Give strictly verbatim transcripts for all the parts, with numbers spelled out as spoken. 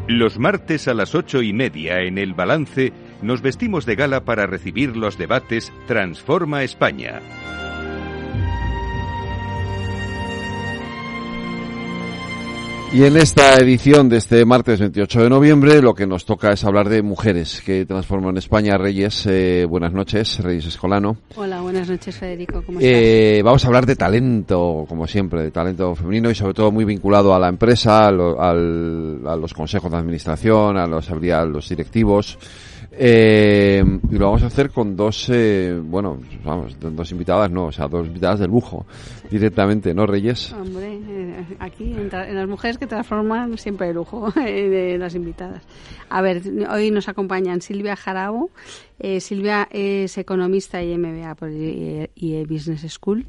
Los martes a las ocho y media en El Balance nos vestimos de gala para recibir los debates Transforma España. Y en esta edición de este martes veintiocho de noviembre lo que nos toca es hablar de mujeres que transforman España. Reyes, eh, buenas noches, Reyes Escolano. Hola, buenas noches, Federico, ¿cómo eh, estás? Vamos a hablar de talento, como siempre, de talento femenino y sobre todo muy vinculado a la empresa, a, lo, al, a los consejos de administración, a los, a los directivos. Eh, y lo vamos a hacer con dos, eh, bueno, vamos, dos invitadas, no, o sea, dos invitadas de lujo, directamente, ¿no, Reyes? Hombre, eh, aquí en, en las mujeres que transforman siempre de lujo eh, de las invitadas. A ver, hoy nos acompañan Silvia Jarabo. Eh, Silvia es economista y M B A por I E Business School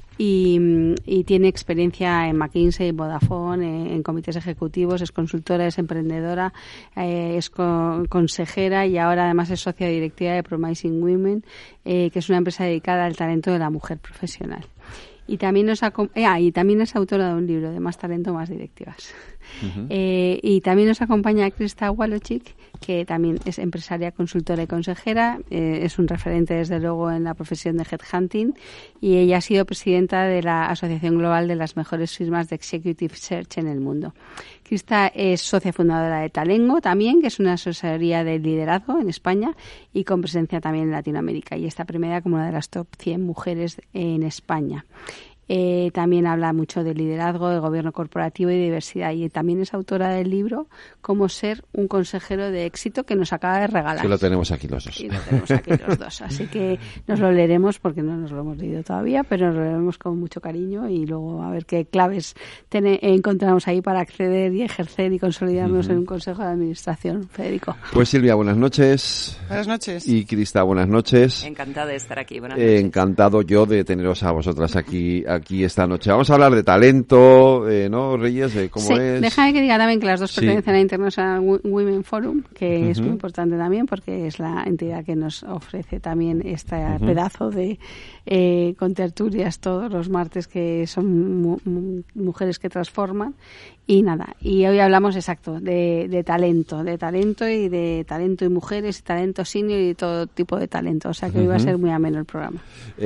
y, y tiene experiencia en McKinsey, Vodafone, eh, en comités ejecutivos, es consultora, es emprendedora, eh, es co- consejera y ahora además es socia directiva de Promising Women, eh, que es una empresa dedicada al talento de la mujer profesional. Y también, nos acom- eh, ah, y también es autora de un libro de Más talento, más directivas. Uh-huh. Eh, y también nos acompaña Krista Walochik, que también es empresaria, consultora y consejera. Eh, es un referente, desde luego, en la profesión de headhunting. Y ella ha sido presidenta de la Asociación Global de las mejores firmas de Executive Search en el mundo. Krista es socia fundadora de Talengo también, que es una asesoría de liderazgo en España y con presencia también en Latinoamérica. Y está premiada como una de las top cien mujeres en España. Eh, también habla mucho de liderazgo, de gobierno corporativo y diversidad. Y también es autora del libro Cómo ser un consejero de éxito, que nos acaba de regalar. Que lo tenemos aquí los dos. Y lo tenemos aquí los dos. Así que nos lo leeremos porque no nos lo hemos leído todavía, pero nos lo leeremos con mucho cariño y luego a ver qué claves ten- encontramos ahí para acceder y ejercer y consolidarnos uh-huh. en un consejo de administración. Federico. Pues Silvia, buenas noches. Buenas noches. Y Krista, buenas noches. Encantada de estar aquí. Buenas noches. Eh, encantado yo de teneros a vosotras aquí aquí esta noche. Vamos a hablar de talento, eh, ¿no, Reyes? De cómo sí, es. Déjame que diga también que las dos sí. pertenecen a International Women Forum, que uh-huh. es muy importante también porque es la entidad que nos ofrece también este uh-huh. pedazo de eh, con tertulias todos los martes, que son mu- mu- mujeres que transforman. Y nada, y hoy hablamos exacto de, de talento, de talento y de talento y mujeres, y talento senior y todo tipo de talento. O sea que uh-huh. hoy va a ser muy ameno el programa.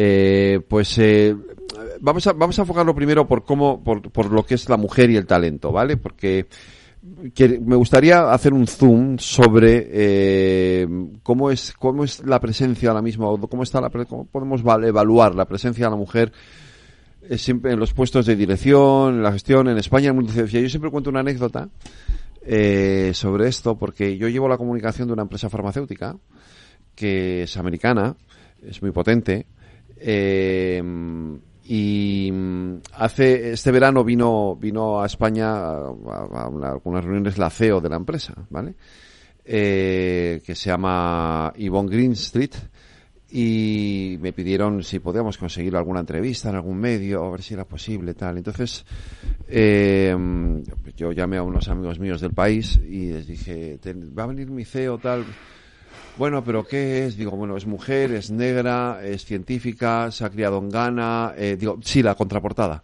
Eh, pues eh, vamos a vamos a enfocarlo primero por cómo por, por lo que es la mujer y el talento, ¿vale? Porque que me gustaría hacer un zoom sobre eh, cómo es cómo es la presencia ahora mismo, cómo está la cómo podemos evaluar la presencia de la mujer siempre en los puestos de dirección, en la gestión, en España. Yo siempre cuento una anécdota eh, sobre esto, porque yo llevo la comunicación de una empresa farmacéutica que es americana, es muy potente, eh, y hace este verano vino vino a España a, a, a algunas reuniones la C E O de la empresa, ¿vale? Eh, que se llama Yvonne Greenstreet. Y me pidieron si podíamos conseguir alguna entrevista en algún medio, a ver si era posible, tal. Entonces, eh, yo llamé a unos amigos míos del país y les dije, va a venir mi C E O, tal. Bueno, ¿pero qué es? Digo, bueno, es mujer, es negra, es científica, se ha criado en Ghana. Eh, digo, sí, la contraportada.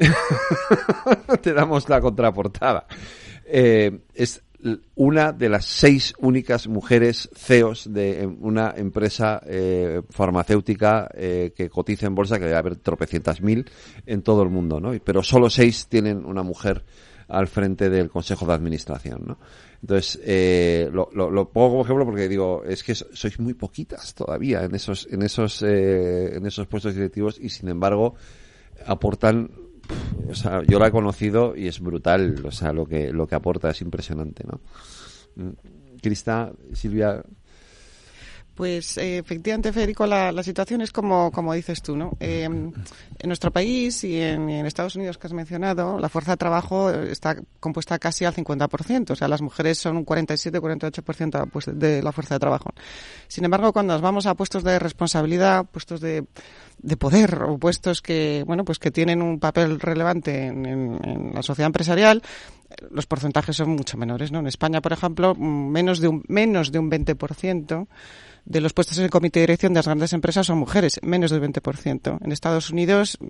Te damos la contraportada. Eh, es una de las seis únicas mujeres C E Os de una empresa eh, farmacéutica eh, que cotiza en bolsa, que debe haber tropecientas mil en todo el mundo, ¿no? Pero solo seis tienen una mujer al frente del Consejo de Administración, ¿no? Entonces, eh, lo, lo, lo pongo como ejemplo porque digo, es que sois muy poquitas todavía en esos, en esos, eh, en esos puestos directivos y sin embargo aportan. O sea, yo la he conocido y es brutal, o sea, lo que lo que aporta es impresionante, ¿no? Krista, Silvia. Pues eh, efectivamente, Federico, la, la situación es como, como dices tú, ¿no? Eh, en nuestro país y en, y en Estados Unidos, que has mencionado, la fuerza de trabajo está compuesta casi al cincuenta por ciento. O sea, las mujeres son un cuarenta y siete cuarenta y ocho por ciento pues, de la fuerza de trabajo. Sin embargo, cuando nos vamos a puestos de responsabilidad, puestos de, de poder o puestos que, bueno, pues que tienen un papel relevante en, en, en la sociedad empresarial, los porcentajes son mucho menores, ¿no? En España, por ejemplo, menos de un, menos de un veinte por ciento de los puestos en el comité de dirección de las grandes empresas son mujeres, menos del veinte por ciento. En Estados Unidos,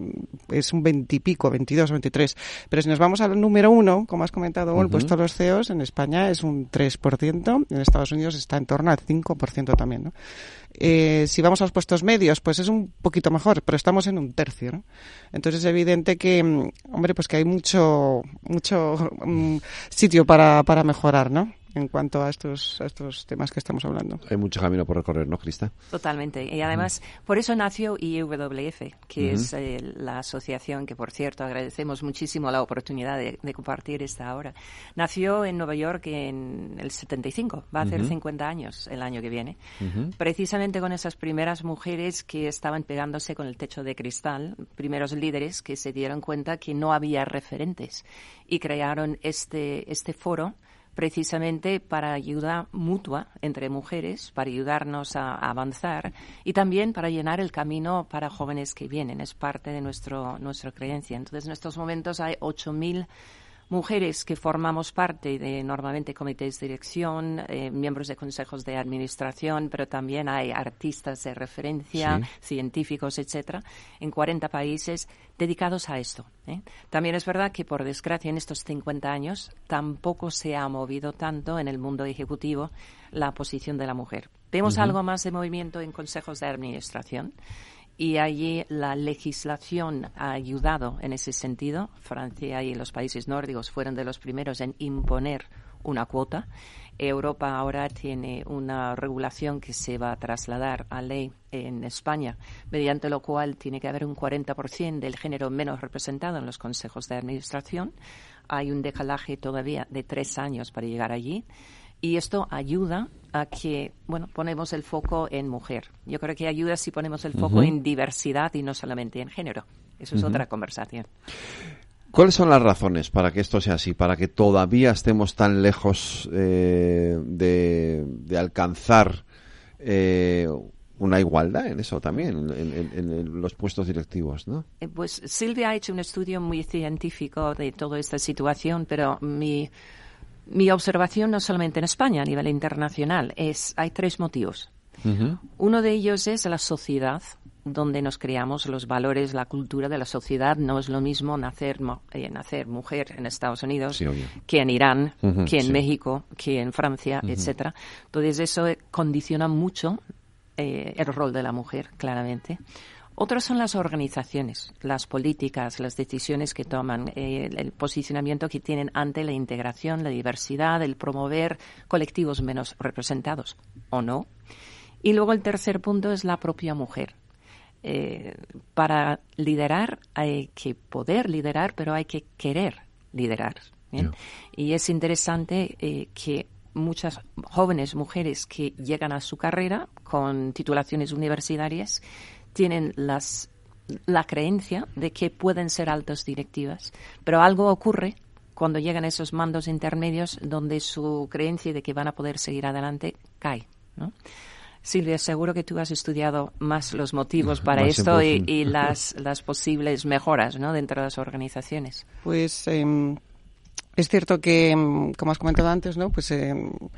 es un veintipico, veintidós, veintitrés. Pero si nos vamos al número uno, como has comentado, uh-huh. el puesto de los C E Os en España es un tres por ciento, en Estados Unidos está en torno al cinco por ciento también, ¿no? Eh, si vamos a los puestos medios, pues es un poquito mejor, pero estamos en un tercio, ¿no? Entonces es evidente que, hombre, pues que hay mucho, mucho um, sitio para, para mejorar, ¿no? En cuanto a estos, a estos temas que estamos hablando. Hay mucho camino por recorrer, ¿no, Crista? Totalmente. Y además, uh-huh. por eso nació I W F, que uh-huh. es eh, la asociación que, por cierto, agradecemos muchísimo la oportunidad de, de compartir esta hora. Nació en Nueva York en el setenta y cinco, va a hacer uh-huh. cincuenta años el año que viene, uh-huh. precisamente con esas primeras mujeres que estaban pegándose con el techo de cristal, primeros líderes que se dieron cuenta que no había referentes y crearon este, este foro precisamente para ayuda mutua entre mujeres, para ayudarnos a, a avanzar y también para llenar el camino para jóvenes que vienen. Es parte de nuestro, nuestra creencia. Entonces, en estos momentos hay ocho mil mujeres que formamos parte de normalmente comités de dirección, eh, miembros de consejos de administración, pero también hay artistas de referencia, sí. científicos, etcétera, en cuarenta países dedicados a esto, ¿eh? También es verdad que, por desgracia, en estos cincuenta años tampoco se ha movido tanto en el mundo ejecutivo la posición de la mujer. Vemos uh-huh. algo más de movimiento en consejos de administración. Y allí la legislación ha ayudado en ese sentido. Francia y los países nórdicos fueron de los primeros en imponer una cuota. Europa ahora tiene una regulación que se va a trasladar a ley en España, mediante lo cual tiene que haber un cuarenta por ciento del género menos representado en los consejos de administración. Hay un decalaje todavía de tres años para llegar allí. Y esto ayuda a que, bueno, ponemos el foco en mujer. Yo creo que ayuda si ponemos el foco uh-huh. en diversidad y no solamente en género. Eso es uh-huh. otra conversación. ¿Cuáles son las razones para que esto sea así? Para que todavía estemos tan lejos eh, de, de alcanzar eh, una igualdad en eso también, en, en, en los puestos directivos, ¿no? Eh, pues Silvia ha hecho un estudio muy científico de toda esta situación, pero mi... Mi observación, no solamente en España, a nivel internacional, es hay tres motivos. Uh-huh. Uno de ellos es la sociedad, donde nos creamos, los valores, la cultura de la sociedad. No es lo mismo nacer, eh, nacer mujer en Estados Unidos sí, que en Irán, uh-huh, que en sí. México, que en Francia, uh-huh. etcétera. Entonces eso condiciona mucho eh, el rol de la mujer, claramente. Otros son las organizaciones, las políticas, las decisiones que toman, eh, el posicionamiento que tienen ante la integración, la diversidad, el promover colectivos menos representados, o no. Y luego el tercer punto es la propia mujer. Eh, para liderar hay que poder liderar, pero hay que querer liderar. ¿Bien? Yeah. Y es interesante eh, que muchas jóvenes mujeres que llegan a su carrera con titulaciones universitarias tienen las, la creencia de que pueden ser altas directivas, pero algo ocurre cuando llegan a esos mandos intermedios donde su creencia de que van a poder seguir adelante cae, ¿no? Silvia, seguro que tú has estudiado más los motivos para más esto y, y las, las posibles mejoras, ¿no?, dentro de las organizaciones. Pues eh, es cierto que, como has comentado antes, ¿no?, pues eh,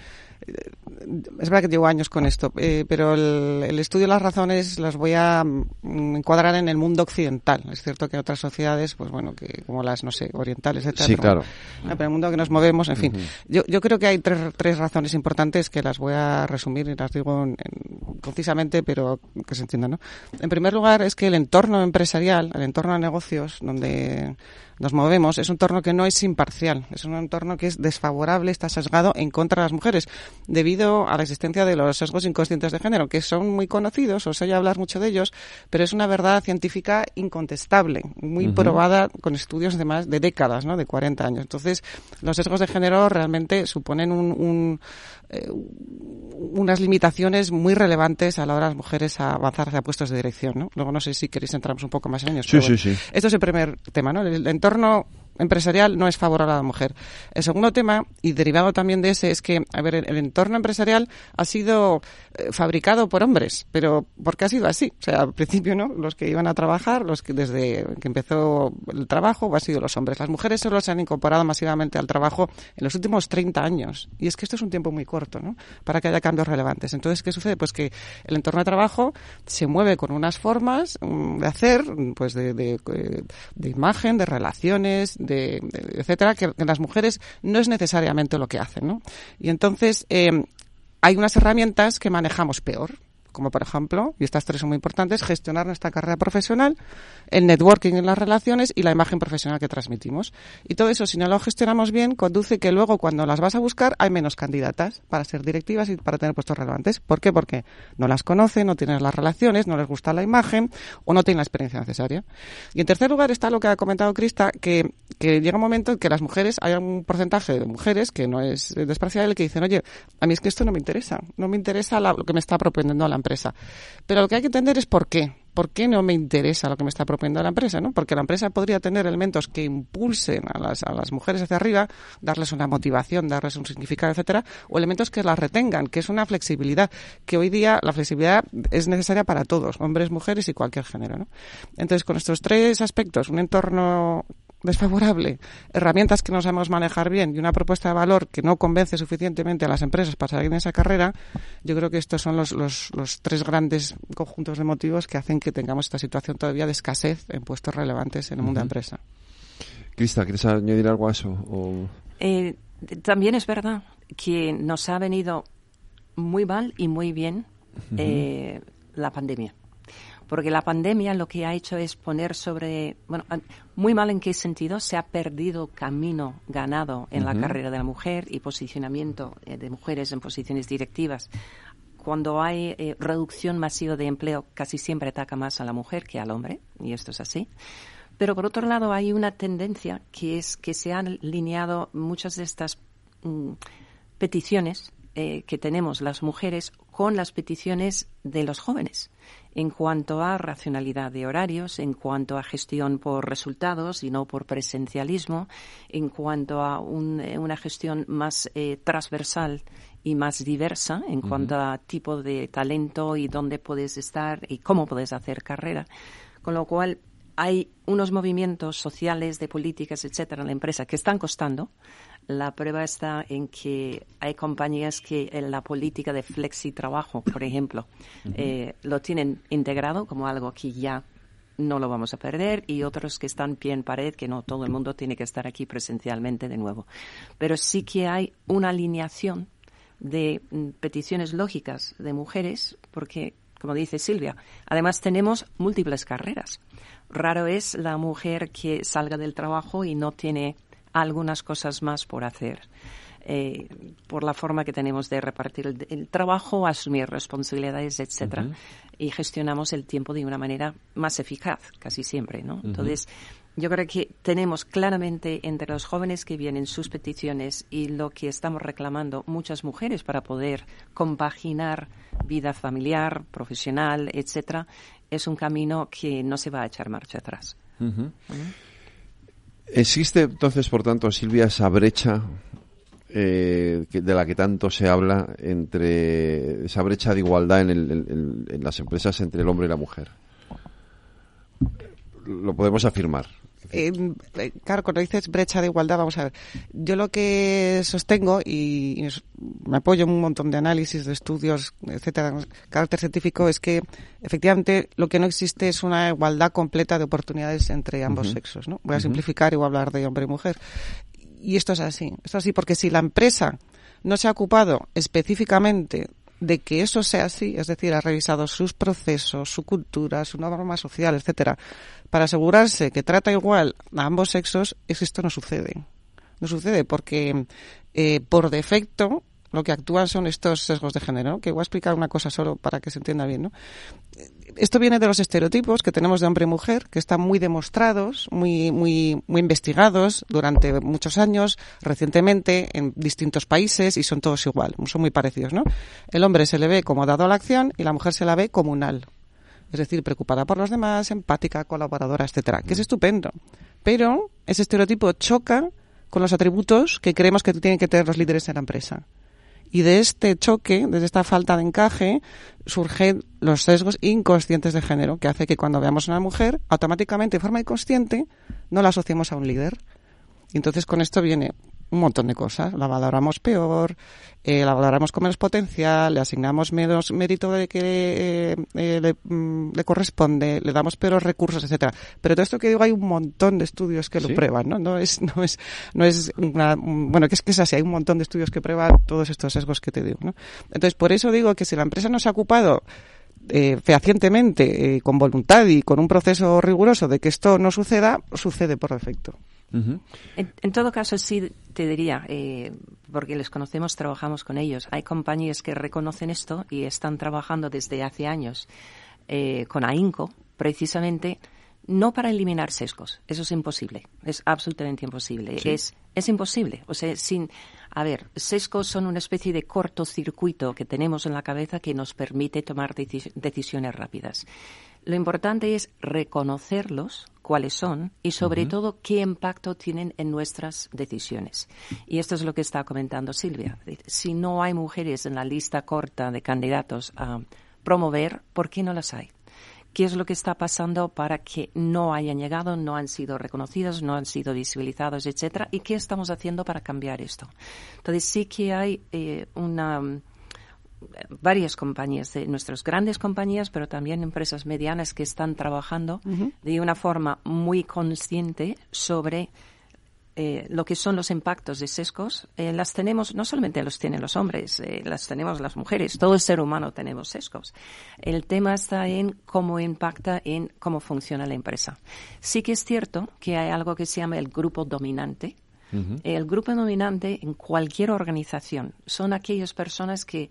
es verdad que llevo años con esto, eh, pero el, el estudio de las razones las voy a mm, encuadrar en el mundo occidental. Es cierto que otras sociedades, pues bueno, que como las, no sé, orientales, etcétera. Sí, claro. No, pero en el mundo que nos movemos, en fin. Uh-huh. Yo, yo creo que hay tres, tres razones importantes que las voy a resumir y las digo en, en, concisamente, pero que se entiendan, ¿no? En primer lugar, es que el entorno empresarial, el entorno de negocios donde nos movemos, es un entorno que no es imparcial, es un entorno que es desfavorable, está sesgado en contra de las mujeres, debido a la existencia de los sesgos inconscientes de género, que son muy conocidos, os oye hablar mucho de ellos, pero es una verdad científica incontestable, muy uh-huh. probada con estudios de más de décadas, ¿no?, de cuarenta años. Entonces, los sesgos de género realmente suponen un, un, eh, unas limitaciones muy relevantes a la hora de las mujeres a avanzar hacia puestos de dirección, ¿no? Luego no sé si queréis entramos un poco más en ellos. Sí, pero sí, bueno, sí. esto es el primer tema, ¿no? El entorno empresarial no es favorable a la mujer. El segundo tema, y derivado también de ese, es que, a ver, el, el entorno empresarial ha sido eh, fabricado por hombres, pero ¿por qué ha sido así? O sea, al principio, ¿no? Los que iban a trabajar, los que desde que empezó el trabajo, han sido los hombres. Las mujeres solo se han incorporado masivamente al trabajo en los últimos treinta años. Y es que esto es un tiempo muy corto, ¿no? Para que haya cambios relevantes. Entonces, ¿qué sucede? Pues que el entorno de trabajo se mueve con unas formas um, de hacer, pues de, de, de imagen, de relaciones, de, de etcétera, que, que las mujeres no es necesariamente lo que hacen, ¿no? Y entonces eh, hay unas herramientas que manejamos peor, como por ejemplo, y estas tres son muy importantes, gestionar nuestra carrera profesional, el networking en las relaciones y la imagen profesional que transmitimos. Y todo eso, si no lo gestionamos bien, conduce que luego cuando las vas a buscar hay menos candidatas para ser directivas y para tener puestos relevantes. ¿Por qué? Porque no las conocen, no tienen las relaciones, no les gusta la imagen o no tienen la experiencia necesaria. Y en tercer lugar está lo que ha comentado Krista, que, que llega un momento en que las mujeres, hay un porcentaje de mujeres que no es despreciable que dicen, oye, a mí es que esto no me interesa, no me interesa la, lo que me está proponiendo la empresa. Pero lo que hay que entender es por qué. ¿Por qué no me interesa lo que me está proponiendo la empresa? ¿No? Porque la empresa podría tener elementos que impulsen a las, a las mujeres hacia arriba, darles una motivación, darles un significado, etcétera, o elementos que las retengan, que es una flexibilidad, que hoy día la flexibilidad es necesaria para todos, hombres, mujeres y cualquier género, ¿no? Entonces, con estos tres aspectos, un entorno desfavorable, herramientas que no sabemos manejar bien y una propuesta de valor que no convence suficientemente a las empresas para salir en esa carrera, yo creo que estos son los, los, los tres grandes conjuntos de motivos que hacen que tengamos esta situación todavía de escasez en puestos relevantes en el mundo uh-huh. de la empresa. Krista, ¿quieres añadir algo a eso? O... Eh, también es verdad que nos ha venido muy mal y muy bien uh-huh. eh, la pandemia. Porque la pandemia lo que ha hecho es poner sobre... Bueno, muy mal en qué sentido. Se ha perdido camino ganado en uh-huh. la carrera de la mujer y posicionamiento eh, de mujeres en posiciones directivas. Cuando hay eh, reducción masiva de empleo, casi siempre ataca más a la mujer que al hombre, y esto es así. Pero por otro lado hay una tendencia que es que se han alineado muchas de estas mm, peticiones eh, que tenemos las mujeres con las peticiones de los jóvenes en cuanto a racionalidad de horarios, en cuanto a gestión por resultados y no por presencialismo, en cuanto a un, una gestión más eh, transversal y más diversa en uh-huh. cuanto a tipo de talento y dónde puedes estar y cómo puedes hacer carrera. Con lo cual hay unos movimientos sociales, de políticas, etcétera, en la empresa que están costando. La prueba está en que hay compañías que en la política de flexitrabajo, por ejemplo, uh-huh. eh, lo tienen integrado como algo que ya no lo vamos a perder, y otros que están pie en pared, que no todo el mundo tiene que estar aquí presencialmente de nuevo. Pero sí que hay una alineación de mm, peticiones lógicas de mujeres, porque, como dice Silvia, además tenemos múltiples carreras. Raro es la mujer que salga del trabajo y no tiene algunas cosas más por hacer, eh, por la forma que tenemos de repartir el, el trabajo, asumir responsabilidades, etcétera, uh-huh. y gestionamos el tiempo de una manera más eficaz, casi siempre, ¿no? Uh-huh. Entonces, yo creo que tenemos claramente entre los jóvenes que vienen sus peticiones y lo que estamos reclamando muchas mujeres para poder compaginar vida familiar, profesional, etcétera, es un camino que no se va a echar marcha atrás. Uh-huh. Uh-huh. ¿Existe entonces, por tanto, Silvia, esa brecha eh, que, de la que tanto se habla, entre esa brecha de igualdad en, el, en, en las empresas entre el hombre y la mujer? Lo podemos afirmar. Eh, claro, cuando dices brecha de igualdad, vamos a ver. Yo lo que sostengo, y, y me apoyo en un montón de análisis, de estudios, etcétera, carácter científico, es que efectivamente lo que no existe es una igualdad completa de oportunidades entre ambos uh-huh. sexos, ¿no? Voy a uh-huh. simplificar y voy a hablar de hombre y mujer. Y esto es así. Esto es así porque si la empresa no se ha ocupado específicamente de que eso sea así, es decir, ha revisado sus procesos, su cultura, su norma social, etcétera, para asegurarse que trata igual a ambos sexos, es que esto no sucede. No sucede porque eh, por defecto lo que actúan son estos sesgos de género, ¿no? Que voy a explicar una cosa solo para que se entienda bien, ¿no? Esto viene de los estereotipos que tenemos de hombre y mujer, que están muy demostrados, muy muy muy investigados durante muchos años, recientemente en distintos países, y son todos igual, son muy parecidos, ¿no? El hombre se le ve como dado a la acción y la mujer se la ve comunal, es decir, preocupada por los demás, empática, colaboradora, etcétera, que es estupendo. Pero ese estereotipo choca con los atributos que creemos que tienen que tener los líderes en la empresa. Y de este choque, de esta falta de encaje, surgen los sesgos inconscientes de género, que hace que cuando veamos a una mujer, automáticamente, de forma inconsciente, no la asociemos a un líder. Y entonces con esto viene un montón de cosas. La valoramos peor, eh, la valoramos con menos potencial, le asignamos menos mérito de que eh, eh, le, mm, le corresponde, le damos peores recursos, etcétera. Pero todo esto que digo, hay un montón de estudios que lo ¿Sí? prueban, ¿no? No es, no es, no es una, bueno, que es que es así, hay un montón de estudios que prueban todos estos sesgos que te digo, ¿no? Entonces, por eso digo que si la empresa no se ha ocupado Eh, fehacientemente, eh, con voluntad y con un proceso riguroso de que esto no suceda, sucede por defecto. Uh-huh. En, en todo caso, sí te diría, eh, porque les conocemos, trabajamos con ellos. Hay compañías que reconocen esto y están trabajando desde hace años eh, con AHINCO, precisamente, no para eliminar sesgos. Eso es imposible. Es absolutamente imposible. Sí. Es, es imposible. O sea, sin... A ver, sesgos son una especie de cortocircuito que tenemos en la cabeza que nos permite tomar deci- decisiones rápidas. Lo importante es reconocerlos, cuáles son, y sobre uh-huh. todo qué impacto tienen en nuestras decisiones. Y esto es lo que está comentando Silvia. Si no hay mujeres en la lista corta de candidatos a promover, ¿por qué no las hay? ¿Qué es lo que está pasando para que no hayan llegado, no han sido reconocidos, no han sido visibilizados, etcétera? ¿Y qué estamos haciendo para cambiar esto? Entonces sí que hay eh, una varias compañías, de nuestras grandes compañías, pero también empresas medianas que están trabajando uh-huh. de una forma muy consciente sobre Eh, lo que son los impactos de sesgos. Eh, las tenemos, no solamente los tienen los hombres, eh, las tenemos las mujeres, todo el ser humano tenemos sesgos. El tema está en cómo impacta en cómo funciona la empresa. Sí que es cierto que hay algo que se llama el grupo dominante. Uh-huh. El grupo dominante en cualquier organización son aquellas personas que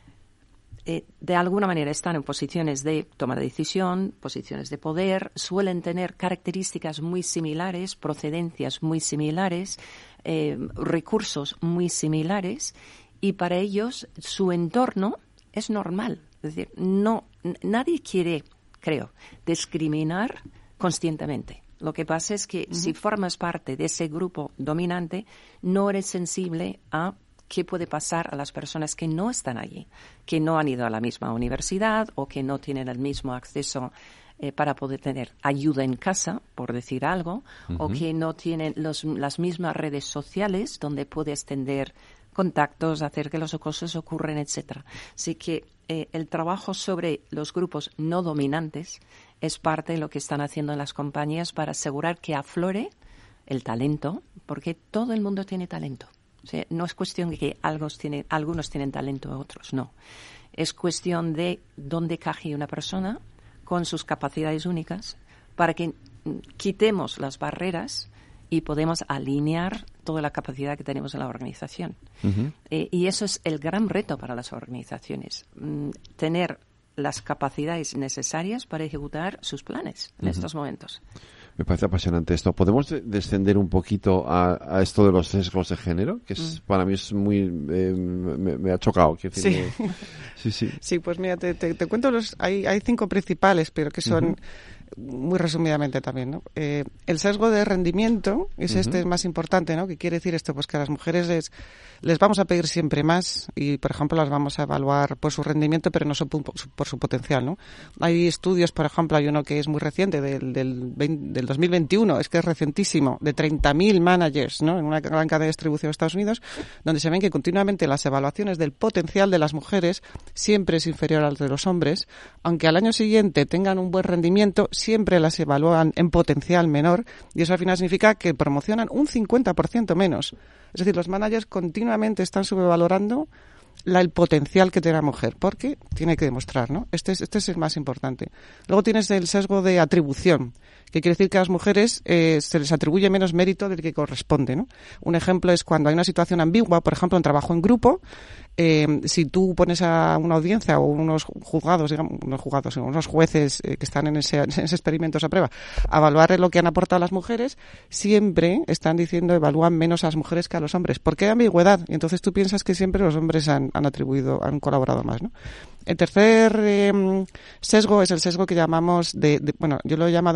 Eh, de alguna manera están en posiciones de toma de decisión, posiciones de poder, suelen tener características muy similares, procedencias muy similares, eh, recursos muy similares, y para ellos su entorno es normal. Es decir, no, n- nadie quiere, creo, discriminar conscientemente. Lo que pasa es que uh-huh. si formas parte de ese grupo dominante, no eres sensible a qué puede pasar a las personas que no están allí, que no han ido a la misma universidad o que no tienen el mismo acceso eh, para poder tener ayuda en casa, por decir algo, uh-huh. o que no tienen los, las mismas redes sociales donde puedes tener contactos, hacer que las cosas ocurran, etcétera. Así que eh, el trabajo sobre los grupos no dominantes es parte de lo que están haciendo en las compañías para asegurar que aflore el talento, porque todo el mundo tiene talento. O sea, no es cuestión de que algunos tienen, algunos tienen talento, otros no. Es cuestión de dónde caje una persona con sus capacidades únicas para que quitemos las barreras y podemos alinear toda la capacidad que tenemos en la organización. Uh-huh. Eh, y eso es el gran reto para las organizaciones, mm, tener las capacidades necesarias para ejecutar sus planes en uh-huh. estos momentos. Me parece apasionante esto. ¿Podemos de- descender un poquito a, a esto de los sesgos de género? Que es, mm. para mí es muy... Eh, me, me ha chocado. Quiero decir, sí. Me, sí, sí. Sí, pues mira, te, te, te cuento los... Hay, hay cinco principales, pero que son... Uh-huh. muy resumidamente también, ¿no? Eh, el sesgo de rendimiento es uh-huh. este más importante, ¿no? ¿Qué quiere decir esto? Pues que a las mujeres les, les vamos a pedir siempre más y, por ejemplo, las vamos a evaluar por su rendimiento, pero no su, por su potencial, ¿no? Hay estudios, por ejemplo, hay uno que es muy reciente, del, del, del dos mil veintiuno, es que es recientísimo, de treinta mil managers, ¿no? En una gran cadena de distribución de Estados Unidos, donde se ven que continuamente las evaluaciones del potencial de las mujeres siempre es inferior al de los hombres, aunque al año siguiente tengan un buen rendimiento, siempre las evalúan en potencial menor, y eso al final significa que promocionan un cincuenta por ciento menos. Es decir, los managers continuamente están subvalorando la, el potencial que tiene la mujer, porque tiene que demostrar, ¿no? Este es, este es el más importante. Luego tienes el sesgo de atribución, que quiere decir que a las mujeres eh, se les atribuye menos mérito del que corresponde, ¿no? Un ejemplo es cuando hay una situación ambigua, por ejemplo, en trabajo en grupo. Eh, si tú pones a una audiencia o unos juzgados, digamos, unos juzgados, unos jueces eh, que están en ese, en ese experimento, esa prueba, a evaluar lo que han aportado las mujeres, siempre están diciendo evalúan menos a las mujeres que a los hombres. ¿Por qué hay ambigüedad? Y entonces tú piensas que siempre los hombres han, han atribuido, han colaborado más, ¿no? El tercer eh, sesgo es el sesgo que llamamos de, de, bueno, yo lo he llamado en castellano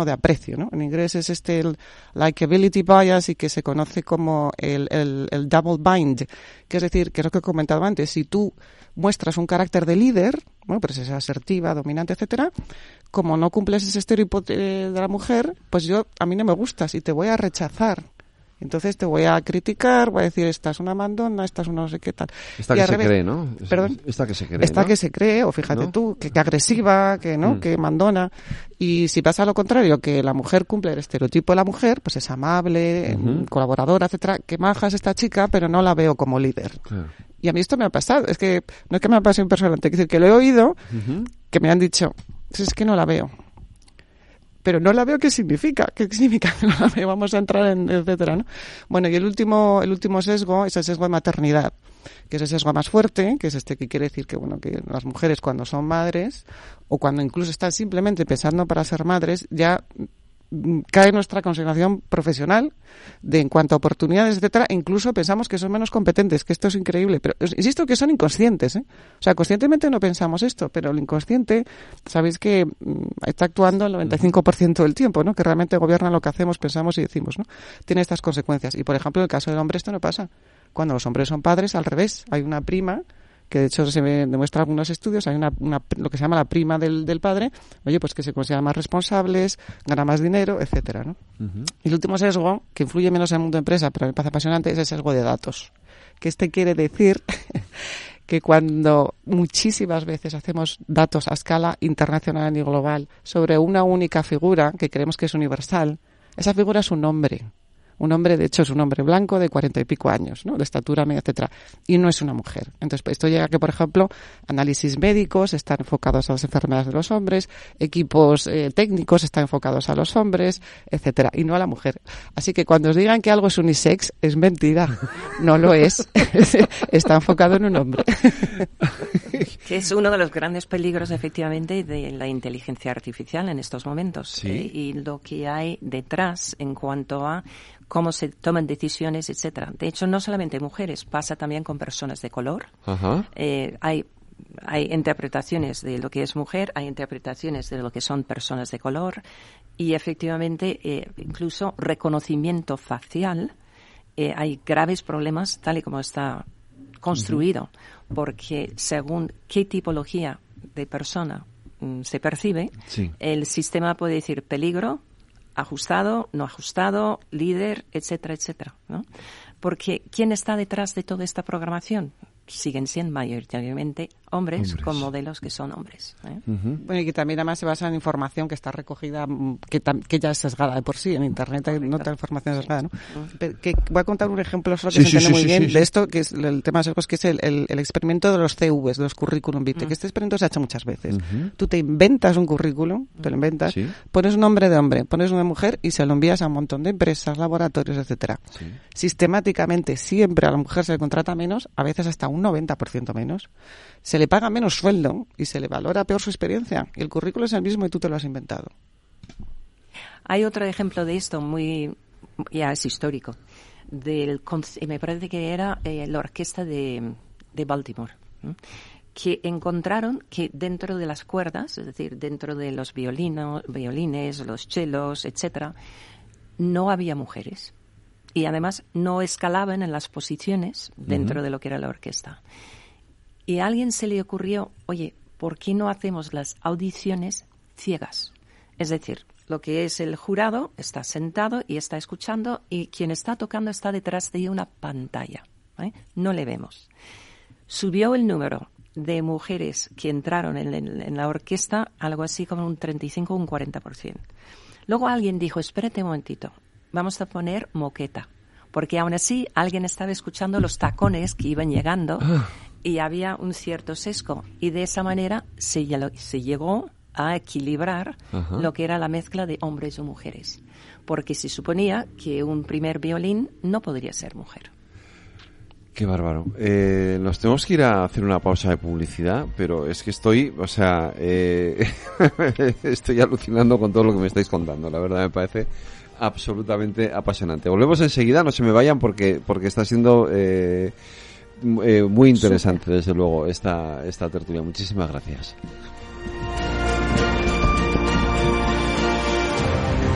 de aprecio, ¿no? En inglés es este el likability bias y que se conoce como el, el, el double bind, que es decir, que es lo que he comentado antes, si tú muestras un carácter de líder, bueno, pues es asertiva, dominante, etcétera, como no cumples ese estereotipo de la mujer, pues yo, a mí no me gustas y te voy a rechazar. Entonces te voy a criticar, voy a decir, esta es una mandona, esta es una no sé qué tal. Esta y que se revés, cree, ¿no? Perdón. Esta que se cree, Esta ¿no? que se cree, o fíjate ¿No? tú, que, que agresiva, que no, mm. que mandona. Y si pasa lo contrario, que la mujer cumple el estereotipo de la mujer, pues es amable, uh-huh. colaboradora, etcétera, que maja es esta chica, pero no la veo como líder. Claro. Y a mí esto me ha pasado, es que no es que me ha pasado impersonalmente, es decir, que lo he oído, uh-huh. que me han dicho, es que no la veo. Pero no la veo, ¿qué significa? ¿Qué significa que no la veo? Vamos a entrar en etcétera, ¿no? Bueno, y el último, el último sesgo es el sesgo de maternidad, que es el sesgo más fuerte, que es este que quiere decir que, bueno, que las mujeres cuando son madres, o cuando incluso están simplemente pensando para ser madres, ya cae nuestra consideración profesional de en cuanto a oportunidades, etcétera, e incluso pensamos que son menos competentes, que esto es increíble, pero insisto que son inconscientes, ¿eh? O sea, conscientemente no pensamos esto, pero el inconsciente, sabéis que está actuando el noventa y cinco por ciento del tiempo, ¿no? Que realmente gobierna lo que hacemos, pensamos y decimos, ¿no? Tiene estas consecuencias. Y por ejemplo, en el caso del hombre esto no pasa. Cuando los hombres son padres, al revés, hay una prima que de hecho se demuestra en algunos estudios, hay una, una lo que se llama la prima del, del padre, oye, pues que se consideran más responsables, gana más dinero, etcétera, ¿no? Uh-huh. Y el último sesgo, que influye menos en el mundo de empresa, pero me parece apasionante, es el sesgo de datos. Que este quiere decir que cuando muchísimas veces hacemos datos a escala internacional y global sobre una única figura que creemos que es universal, esa figura es un hombre. Un hombre, de hecho, es un hombre blanco de cuarenta y pico años, ¿no? De estatura media, etcétera. Y no es una mujer. Entonces, esto llega a que, por ejemplo, análisis médicos están enfocados a las enfermedades de los hombres, equipos eh, técnicos están enfocados a los hombres, etcétera, y no a la mujer. Así que cuando os digan que algo es unisex, es mentira. No lo es. Está enfocado en un hombre. Que es uno de los grandes peligros, efectivamente, de la inteligencia artificial en estos momentos. Sí. Eh, y lo que hay detrás en cuanto a cómo se toman decisiones, etcétera. De hecho, no solamente mujeres, pasa también con personas de color. Ajá. Eh, hay hay interpretaciones de lo que es mujer, hay interpretaciones de lo que son personas de color y efectivamente eh, incluso reconocimiento facial. Eh, hay graves problemas tal y como está construido, uh-huh. porque según qué tipología de persona mm, se percibe, sí. el sistema puede decir peligro, ajustado, no ajustado, líder, etcétera, etcétera, ¿no? Porque ¿quién está detrás de toda esta programación? Siguen siendo mayoritariamente hombres, hombres. con modelos que son hombres, ¿eh? Uh-huh. Bueno, y que también además se basa en información que está recogida, que, tam- que ya es sesgada de por sí, en Internet hay no toda información sesgada, ¿no? Uh-huh. Pero que voy a contar un ejemplo solo que sí, se entiende sí, muy sí, bien sí, sí. de esto, que es el tema de sesgos, que es el, el, el experimento de los C Vs, de los currículum vitae, uh-huh. que este experimento se ha hecho muchas veces. Uh-huh. Tú te inventas un currículum, te lo inventas, sí. pones un nombre de hombre, pones una mujer y se lo envías a un montón de empresas, laboratorios, etcétera. Sí. Sistemáticamente, siempre a la mujer se le contrata menos, a veces hasta un noventa por ciento menos. Se le paga menos sueldo y se le valora peor su experiencia. El currículo es el mismo y tú te lo has inventado. Hay otro ejemplo de esto muy, ya es histórico. Del, me parece que era eh, la orquesta de, de Baltimore, ¿eh? que encontraron que dentro de las cuerdas, es decir, dentro de los violinos, violines, los chelos, etcétera, no había mujeres. Y además no escalaban en las posiciones dentro uh-huh. de lo que era la orquesta. Y a alguien se le ocurrió, oye, ¿por qué no hacemos las audiciones ciegas? Es decir, lo que es el jurado está sentado y está escuchando y quien está tocando está detrás de una pantalla, ¿eh? No le vemos. Subió el número de mujeres que entraron en, en, en la orquesta algo así como un treinta y cinco o un cuarenta por ciento. Luego alguien dijo, espérate un momentito, vamos a poner moqueta, porque aún así alguien estaba escuchando los tacones que iban llegando y había un cierto sesgo. Y de esa manera se, se llegó a equilibrar Ajá. lo que era la mezcla de hombres o mujeres, porque se suponía que un primer violín no podría ser mujer. Qué bárbaro. Eh, nos tenemos que ir a hacer una pausa de publicidad, pero es que estoy, o sea, eh, estoy alucinando con todo lo que me estáis contando. La verdad me parece absolutamente apasionante. Volvemos enseguida, no se me vayan porque porque está siendo eh, eh, muy interesante, Super. desde luego, esta esta tertulia. Muchísimas gracias.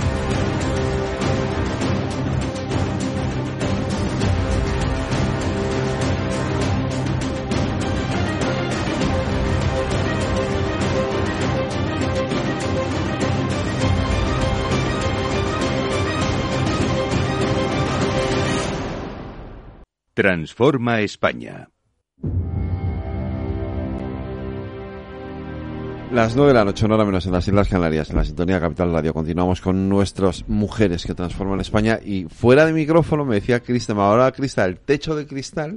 Transforma España. Las nueve de la noche, una hora menos en las Islas Canarias, en la sintonía Capital Radio. Continuamos con nuestras mujeres que transforman España. Y fuera de micrófono me decía Crista, me hablaba Crista, el techo de cristal,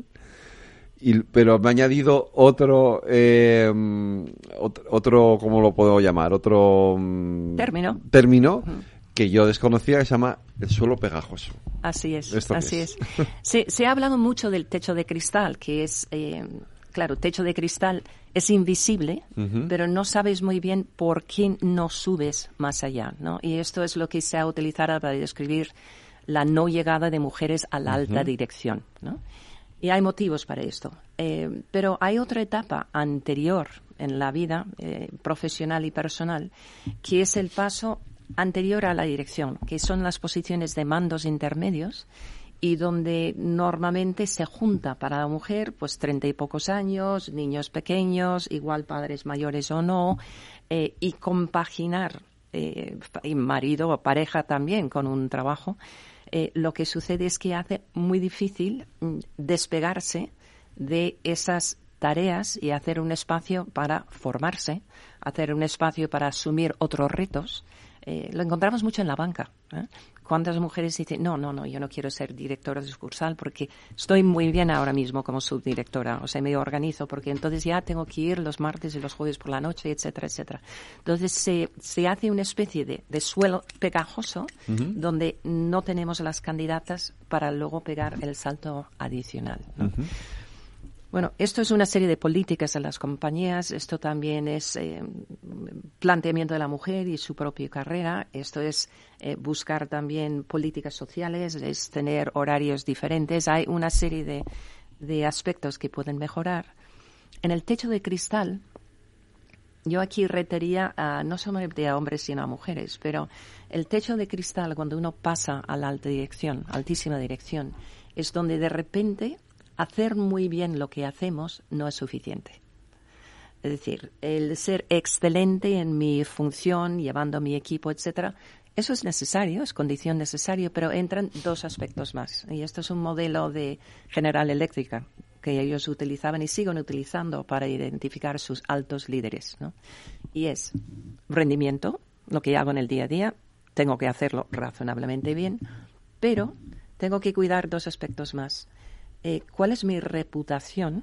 y, pero me ha añadido otro, eh, otro, otro, ¿cómo lo puedo llamar? Otro término. Término uh-huh. que yo desconocía, que se llama el suelo pegajoso. Así es, ¿Esto así es? es. Se, se ha hablado mucho del techo de cristal, que es... Eh, Claro, techo de cristal es invisible, uh-huh. pero no sabes muy bien por qué no subes más allá, ¿no? Y esto es lo que se ha utilizado para describir la no llegada de mujeres a la uh-huh. alta dirección, ¿no? Y hay motivos para esto. Eh, pero hay otra etapa anterior en la vida eh, profesional y personal, que es el paso anterior a la dirección, que son las posiciones de mandos intermedios, y donde normalmente se junta para la mujer pues treinta y pocos años, niños pequeños, igual padres mayores o no, eh, y compaginar, eh, y marido o pareja también con un trabajo, eh, lo que sucede es que hace muy difícil despegarse de esas tareas y hacer un espacio para formarse, hacer un espacio para asumir otros retos. Eh, lo encontramos mucho en la banca, ¿eh? ¿Cuántas mujeres dicen, no, no, no, yo no quiero ser directora de sucursal porque estoy muy bien ahora mismo como subdirectora, o sea, me organizo porque entonces ya tengo que ir los martes y los jueves por la noche, etcétera, etcétera. Entonces se, se hace una especie de, de suelo pegajoso uh-huh. donde no tenemos las candidatas para luego pegar el salto adicional, ¿no? Uh-huh. Bueno, esto es una serie de políticas de las compañías, esto también es eh, planteamiento de la mujer y su propia carrera, esto es eh, buscar también políticas sociales, es tener horarios diferentes, hay una serie de, de aspectos que pueden mejorar. En el techo de cristal, yo aquí retería a, no solamente a hombres sino a mujeres, pero el techo de cristal cuando uno pasa a la alta dirección, altísima dirección, es donde de repente hacer muy bien lo que hacemos no es suficiente. Es decir, el ser excelente en mi función, llevando a mi equipo, etcétera, eso es necesario, es condición necesaria, pero entran dos aspectos más. Y esto es un modelo de General Electric que ellos utilizaban y siguen utilizando para identificar sus altos líderes, ¿no? Y es rendimiento, lo que hago en el día a día, tengo que hacerlo razonablemente bien, pero tengo que cuidar dos aspectos más. Eh, ¿Cuál es mi reputación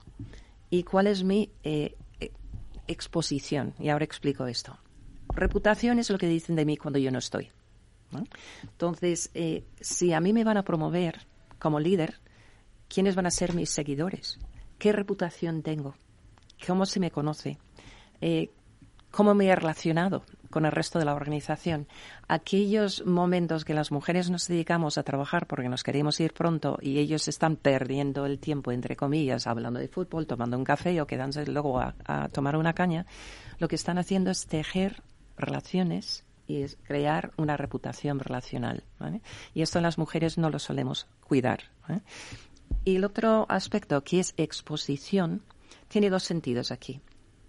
y cuál es mi eh, exposición? Y ahora explico esto. Reputación es lo que dicen de mí cuando yo no estoy, ¿no? Entonces, eh, si a mí me van a promover como líder, ¿quiénes van a ser mis seguidores? ¿Qué reputación tengo? ¿Cómo se me conoce? Eh, ¿Cómo me he relacionado con el resto de la organización? Aquellos momentos que las mujeres nos dedicamos a trabajar porque nos queremos ir pronto y ellos están perdiendo el tiempo, entre comillas, hablando de fútbol, tomando un café o quedándose luego a, a tomar una caña, lo que están haciendo es tejer relaciones y es crear una reputación relacional, ¿vale? Y esto las mujeres no lo solemos cuidar, ¿eh? Y el otro aspecto, que es exposición, tiene dos sentidos aquí.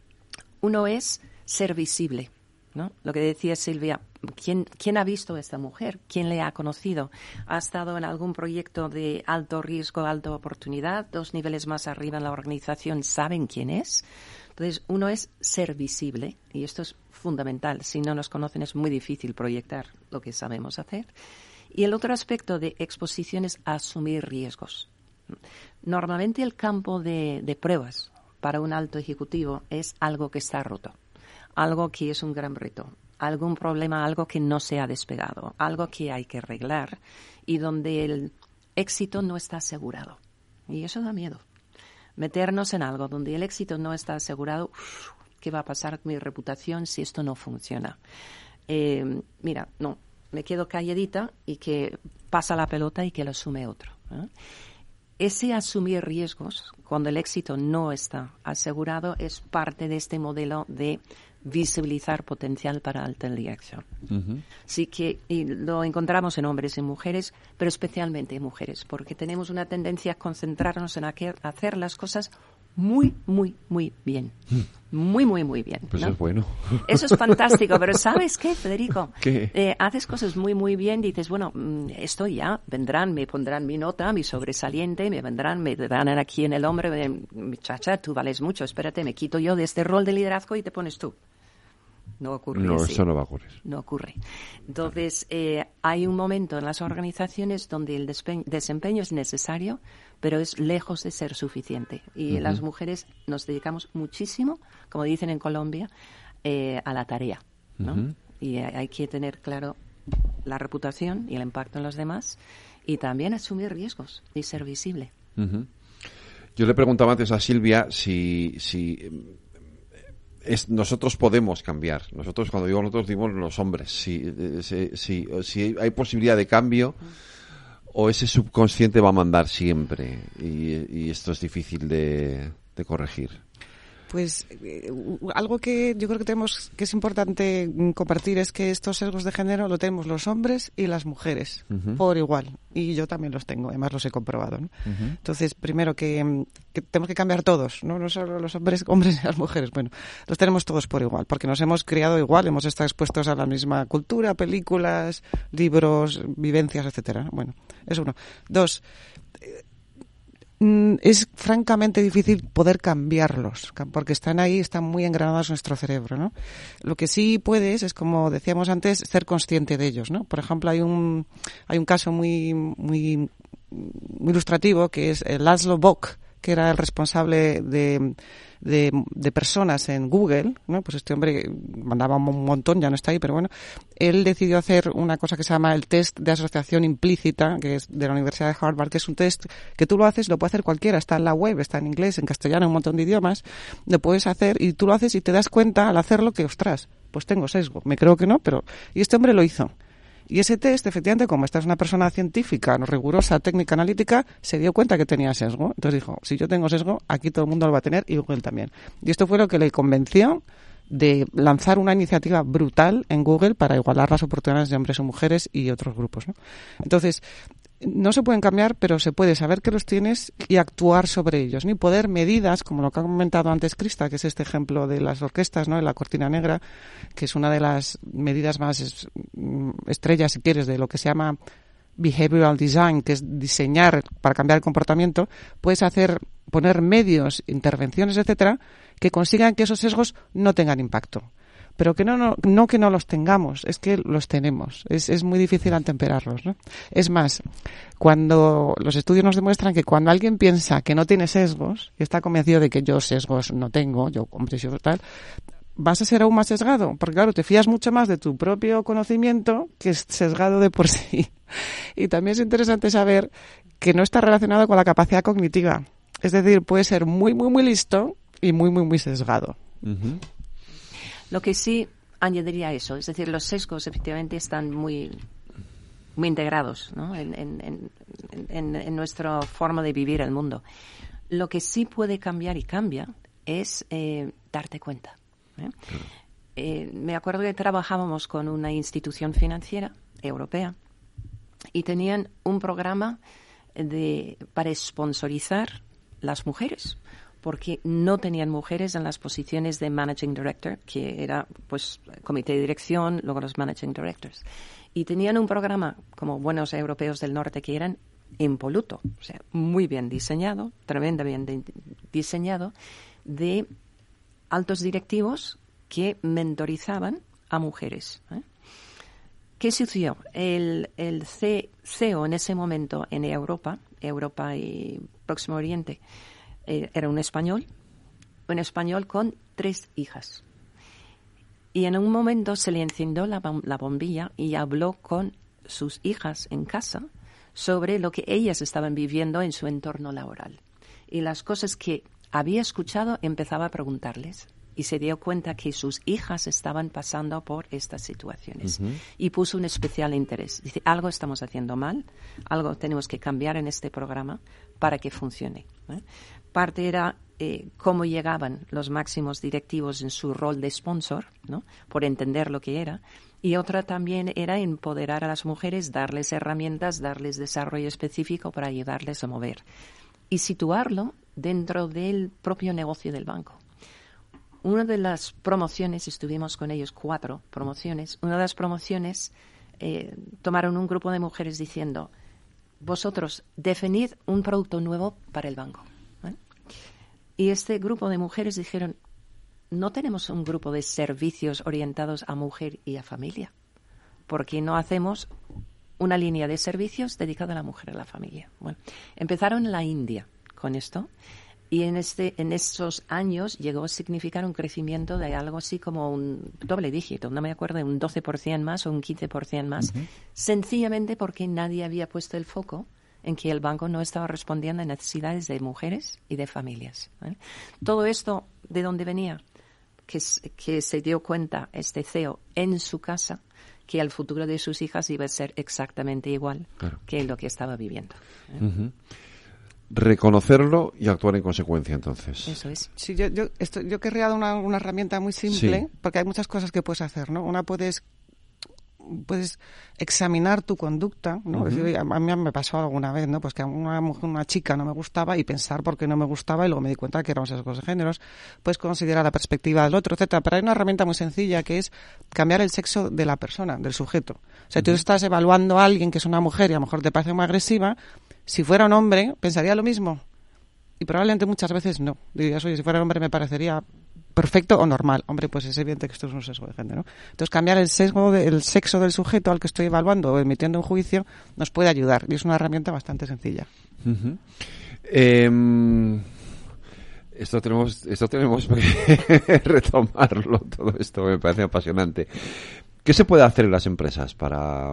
Uno es ser visible, ¿no? Lo que decía Silvia, ¿quién, ¿quién ha visto a esta mujer? ¿Quién le ha conocido? ¿Ha estado en algún proyecto de alto riesgo, alta oportunidad? Dos niveles más arriba en la organización, ¿saben quién es? Entonces, uno es ser visible, y esto es fundamental. Si no nos conocen es muy difícil proyectar lo que sabemos hacer. Y el otro aspecto de exposición es asumir riesgos. Normalmente el campo de, de pruebas para un alto ejecutivo es algo que está roto, algo que es un gran reto, algún problema, algo que no se ha despegado, algo que hay que arreglar y donde el éxito no está asegurado. Y eso da miedo. Meternos en algo donde el éxito no está asegurado, uf, ¿qué va a pasar con mi reputación si esto no funciona? Eh, mira, no, me quedo calladita y que pasa la pelota y que lo asume otro, ¿eh? Ese asumir riesgos, cuando el éxito no está asegurado, es parte de este modelo de visibilizar potencial para alta dirección. Uh-huh. Así que y lo encontramos en hombres y mujeres, pero especialmente en mujeres, porque tenemos una tendencia a concentrarnos en hacer las cosas muy, muy, muy bien. Muy, muy, muy bien. Pues ¿no? es bueno. Eso es fantástico, pero ¿sabes qué, Federico? ¿Qué? Eh, haces cosas muy, muy bien, dices, bueno, esto ya, vendrán, me pondrán mi nota, mi sobresaliente, me vendrán, me dan aquí en el hombro, muchacha, tú vales mucho, espérate, me quito yo de este rol de liderazgo y te pones tú. No ocurre No, así. eso no va a ocurrir. No ocurre. Entonces, eh, hay un momento en las organizaciones donde el despe- desempeño es necesario, pero es lejos de ser suficiente. Y uh-huh. las mujeres nos dedicamos muchísimo, como dicen en Colombia, eh, a la tarea, ¿no? Uh-huh. Y hay que tener claro la reputación y el impacto en los demás y también asumir riesgos y ser visible. Uh-huh. Yo le preguntaba antes a Silvia si... si Es, nosotros podemos cambiar. Nosotros, cuando digo nosotros, digo los hombres. Si, si, si, si hay posibilidad de cambio o ese subconsciente va a mandar siempre y, y esto es difícil de, de corregir. Pues eh, algo que yo creo que tenemos que es importante compartir es que estos sesgos de género lo tenemos los hombres y las mujeres uh-huh. por igual, y yo también los tengo, además los he comprobado, ¿no? Uh-huh. Entonces, primero que, que tenemos que cambiar todos, no no solo los hombres, hombres y las mujeres, bueno, los tenemos todos por igual, porque nos hemos criado igual, hemos estado expuestos a la misma cultura, películas, libros, vivencias, etcétera. Bueno, eso uno. Dos, es francamente difícil poder cambiarlos, porque están ahí, están muy engranados en nuestro cerebro, ¿no? Lo que sí puedes es, como decíamos antes, ser consciente de ellos, ¿no? Por ejemplo, hay un hay un caso muy muy muy ilustrativo que es Laszlo Bock, que era el responsable de, de, de personas en Google, ¿no? Pues este hombre mandaba un montón, ya no está ahí, pero bueno, él decidió hacer una cosa que se llama el test de asociación implícita, que es de la Universidad de Harvard, que es un test que tú lo haces, lo puede hacer cualquiera, está en la web, está en inglés, en castellano, en un montón de idiomas, lo puedes hacer y tú lo haces y te das cuenta al hacerlo que, ostras, pues tengo sesgo, me creo que no, pero... Y este hombre lo hizo. Y ese test, efectivamente, como esta es una persona científica, no rigurosa, técnica, analítica, se dio cuenta que tenía sesgo. Entonces dijo, si yo tengo sesgo, aquí todo el mundo lo va a tener y Google también. Y esto fue lo que le convenció de lanzar una iniciativa brutal en Google para igualar las oportunidades de hombres o mujeres y otros grupos, ¿no? Entonces, no se pueden cambiar, pero se puede saber que los tienes y actuar sobre ellos, ¿no? Y poder medidas, como lo que ha comentado antes Krista, que es este ejemplo de las orquestas, ¿no? De la cortina negra, que es una de las medidas más es, estrellas, si quieres, de lo que se llama behavioral design, que es diseñar para cambiar el comportamiento. Puedes hacer, poner medios, intervenciones, etcétera, que consigan que esos sesgos no tengan impacto. Pero que no, no, no que no los tengamos, es que los tenemos. Es, es muy difícil atemperarlos, ¿no? Es más, cuando los estudios nos demuestran que cuando alguien piensa que no tiene sesgos, y está convencido de que yo sesgos no tengo, yo, hombre, yo tal, vas a ser aún más sesgado, porque claro, te fías mucho más de tu propio conocimiento que es sesgado de por sí. Y también es interesante saber que no está relacionado con la capacidad cognitiva. Es decir, puede ser muy, muy, muy listo y muy, muy, muy sesgado. Uh-huh. Lo que sí añadiría eso, es decir, los sesgos efectivamente están muy, muy integrados, ¿no? en, en, en, en nuestra forma de vivir el mundo. Lo que sí puede cambiar y cambia es eh, darte cuenta. ¿eh? Eh, me acuerdo que trabajábamos con una institución financiera europea y tenían un programa de, para sponsorizar las mujeres, porque no tenían mujeres en las posiciones de Managing Director, que era pues comité de dirección, luego los Managing Directors. Y tenían un programa, como buenos europeos del norte que eran, impoluto, o sea, muy bien diseñado, tremendamente diseñado, de altos directivos que mentorizaban a mujeres. ¿eh? ¿Qué sucedió? El, el C E O en ese momento en Europa, Europa y Próximo Oriente, era un español, un español con tres hijas. Y en un momento se le encendió la, la bombilla y habló con sus hijas en casa sobre lo que ellas estaban viviendo en su entorno laboral. Y las cosas que había escuchado empezaba a preguntarles. Y se dio cuenta que sus hijas estaban pasando por estas situaciones. Uh-huh. Y puso un especial interés. Dice, algo estamos haciendo mal, algo tenemos que cambiar en este programa para que funcione. ¿eh? Parte era eh, cómo llegaban los máximos directivos en su rol de sponsor, ¿no? Por entender lo que era. Y otra también era empoderar a las mujeres, darles herramientas, darles desarrollo específico para ayudarles a mover. Y situarlo dentro del propio negocio del banco. Una de las promociones, estuvimos con ellos cuatro promociones, una de las promociones eh, tomaron un grupo de mujeres diciendo, vosotros definid un producto nuevo para el banco. ¿eh? Y este grupo de mujeres dijeron, no tenemos un grupo de servicios orientados a mujer y a familia, porque no hacemos una línea de servicios dedicada a la mujer y a la familia. Bueno, empezaron en la India con esto. Y en este, en estos años llegó a significar un crecimiento de algo así como un doble dígito, no me acuerdo, un doce por ciento más o un quince por ciento más, uh-huh. sencillamente porque nadie había puesto el foco en que el banco no estaba respondiendo a necesidades de mujeres y de familias. ¿Vale? Todo esto, ¿de dónde venía? Que, que se dio cuenta este C E O en su casa que el futuro de sus hijas iba a ser exactamente igual claro. que lo que estaba viviendo. ¿eh? Uh-huh. Reconocerlo y actuar en consecuencia, entonces. Eso es. Sí, yo, yo, esto, yo querría dar una, una herramienta muy simple, sí. porque hay muchas cosas que puedes hacer, ¿no? Una puedes puedes examinar tu conducta, ¿no? Uh-huh. Es decir, a mí me pasó alguna vez, ¿no? Pues que a una mujer, una chica no me gustaba y pensar por qué no me gustaba y luego me di cuenta que eran sesgos de géneros. Puedes considerar la perspectiva del otro, etcétera. Pero hay una herramienta muy sencilla que es cambiar el sexo de la persona, del sujeto. O sea, uh-huh. tú estás evaluando a alguien que es una mujer y a lo mejor te parece muy agresiva. Si fuera un hombre, ¿pensaría lo mismo? Y probablemente muchas veces no. Dirías, oye, si fuera un hombre me parecería perfecto o normal. Hombre, pues es evidente que esto es un sesgo de género. Entonces, cambiar el sesgo, de, el sexo del sujeto al que estoy evaluando o emitiendo un juicio nos puede ayudar. Y es una herramienta bastante sencilla. Uh-huh. Eh, esto tenemos, esto tenemos que retomarlo, todo esto me parece apasionante. ¿Qué se puede hacer en las empresas para...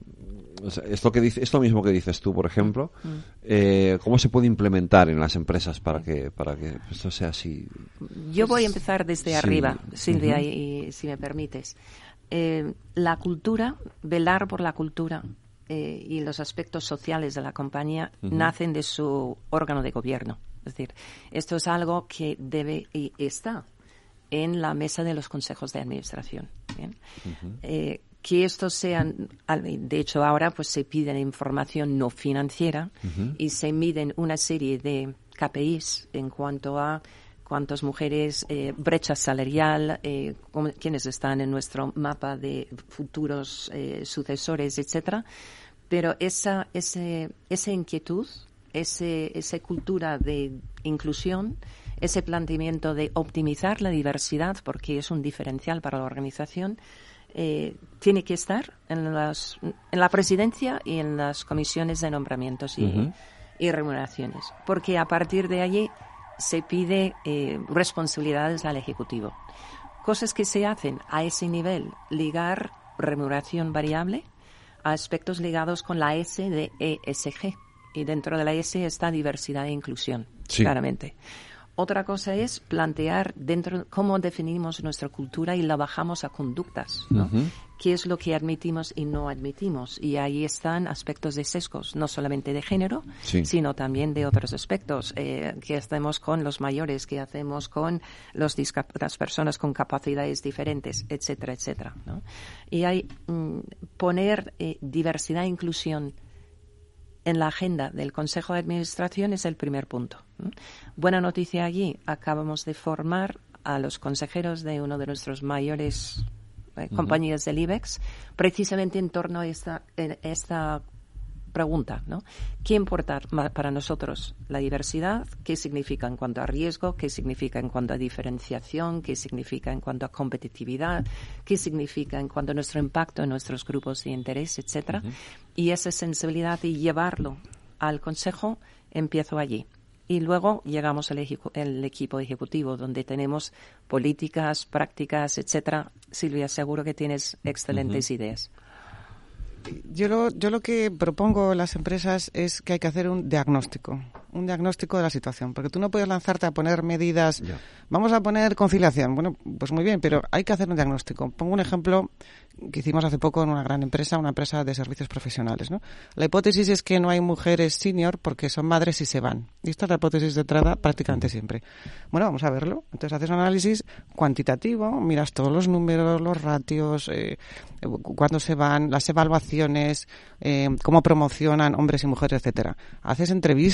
O sea, esto que dice, esto mismo que dices tú, por ejemplo, mm. eh, ¿cómo se puede implementar en las empresas para que para que esto sea así? Yo voy a empezar desde sí. arriba, Silvia, uh-huh. y, y si me permites. Eh, la cultura, velar por la cultura eh, y los aspectos sociales de la compañía uh-huh. nacen de su órgano de gobierno. Es decir, esto es algo que debe y está en la mesa de los consejos de administración. ¿Bien? Uh-huh. Eh, que estos sean, de hecho ahora pues se pide información no financiera uh-huh. y se miden una serie de K P Is en cuanto a cuántas mujeres, eh, brecha salarial, eh, quiénes están en nuestro mapa de futuros eh, sucesores, etcétera. Pero esa, ese, esa inquietud, ese, esa cultura de inclusión, ese planteamiento de optimizar la diversidad porque es un diferencial para la organización, Eh, tiene que estar en, las, en la presidencia y en las comisiones de nombramientos y, uh-huh. y remuneraciones, porque a partir de allí se pide eh, responsabilidades al Ejecutivo. Cosas que se hacen a ese nivel, ligar remuneración variable a aspectos ligados con la S de E S G, y dentro de la S está diversidad e inclusión, sí. claramente. Otra cosa es plantear dentro cómo definimos nuestra cultura y la bajamos a conductas, ¿no? Uh-huh. ¿Qué es lo que admitimos y no admitimos? Y ahí están aspectos de sesgos, no solamente de género, sí. sino también de otros aspectos. Eh, ¿Qué hacemos con los mayores? ¿Qué hacemos con los discap- las personas con capacidades diferentes? Etcétera, etcétera, ¿no? Y hay mm, poner eh, diversidad e inclusión en la agenda del Consejo de Administración es el primer punto. Buena noticia allí, acabamos de formar a los consejeros de una de nuestras mayores eh, uh-huh. compañías del IBEX, precisamente en torno a esta, en esta pregunta, ¿no? ¿Qué importa para nosotros la diversidad? ¿Qué significa en cuanto a riesgo? ¿Qué significa en cuanto a diferenciación? ¿Qué significa en cuanto a competitividad? ¿Qué significa en cuanto a nuestro impacto en nuestros grupos de interés, etcétera? Uh-huh. Y esa sensibilidad y llevarlo al Consejo, empiezo allí. Y luego llegamos al ejecu- el equipo ejecutivo, donde tenemos políticas, prácticas, etcétera. Silvia, seguro que tienes excelentes uh-huh. ideas. Yo lo, yo lo que propongo a las empresas es que hay que hacer un diagnóstico, un diagnóstico de la situación, porque tú no puedes lanzarte a poner medidas, yeah. vamos a poner conciliación, bueno, pues muy bien, pero hay que hacer un diagnóstico. Pongo un ejemplo que hicimos hace poco en una gran empresa, una empresa de servicios profesionales, ¿no? La hipótesis es que no hay mujeres senior porque son madres y se van. Y esta es la hipótesis de entrada prácticamente siempre. Bueno, vamos a verlo. Entonces haces un análisis cuantitativo, miras todos los números, los ratios, eh, cuándo se van, las evaluaciones, eh, cómo promocionan hombres y mujeres, etcétera. Haces entrevistas en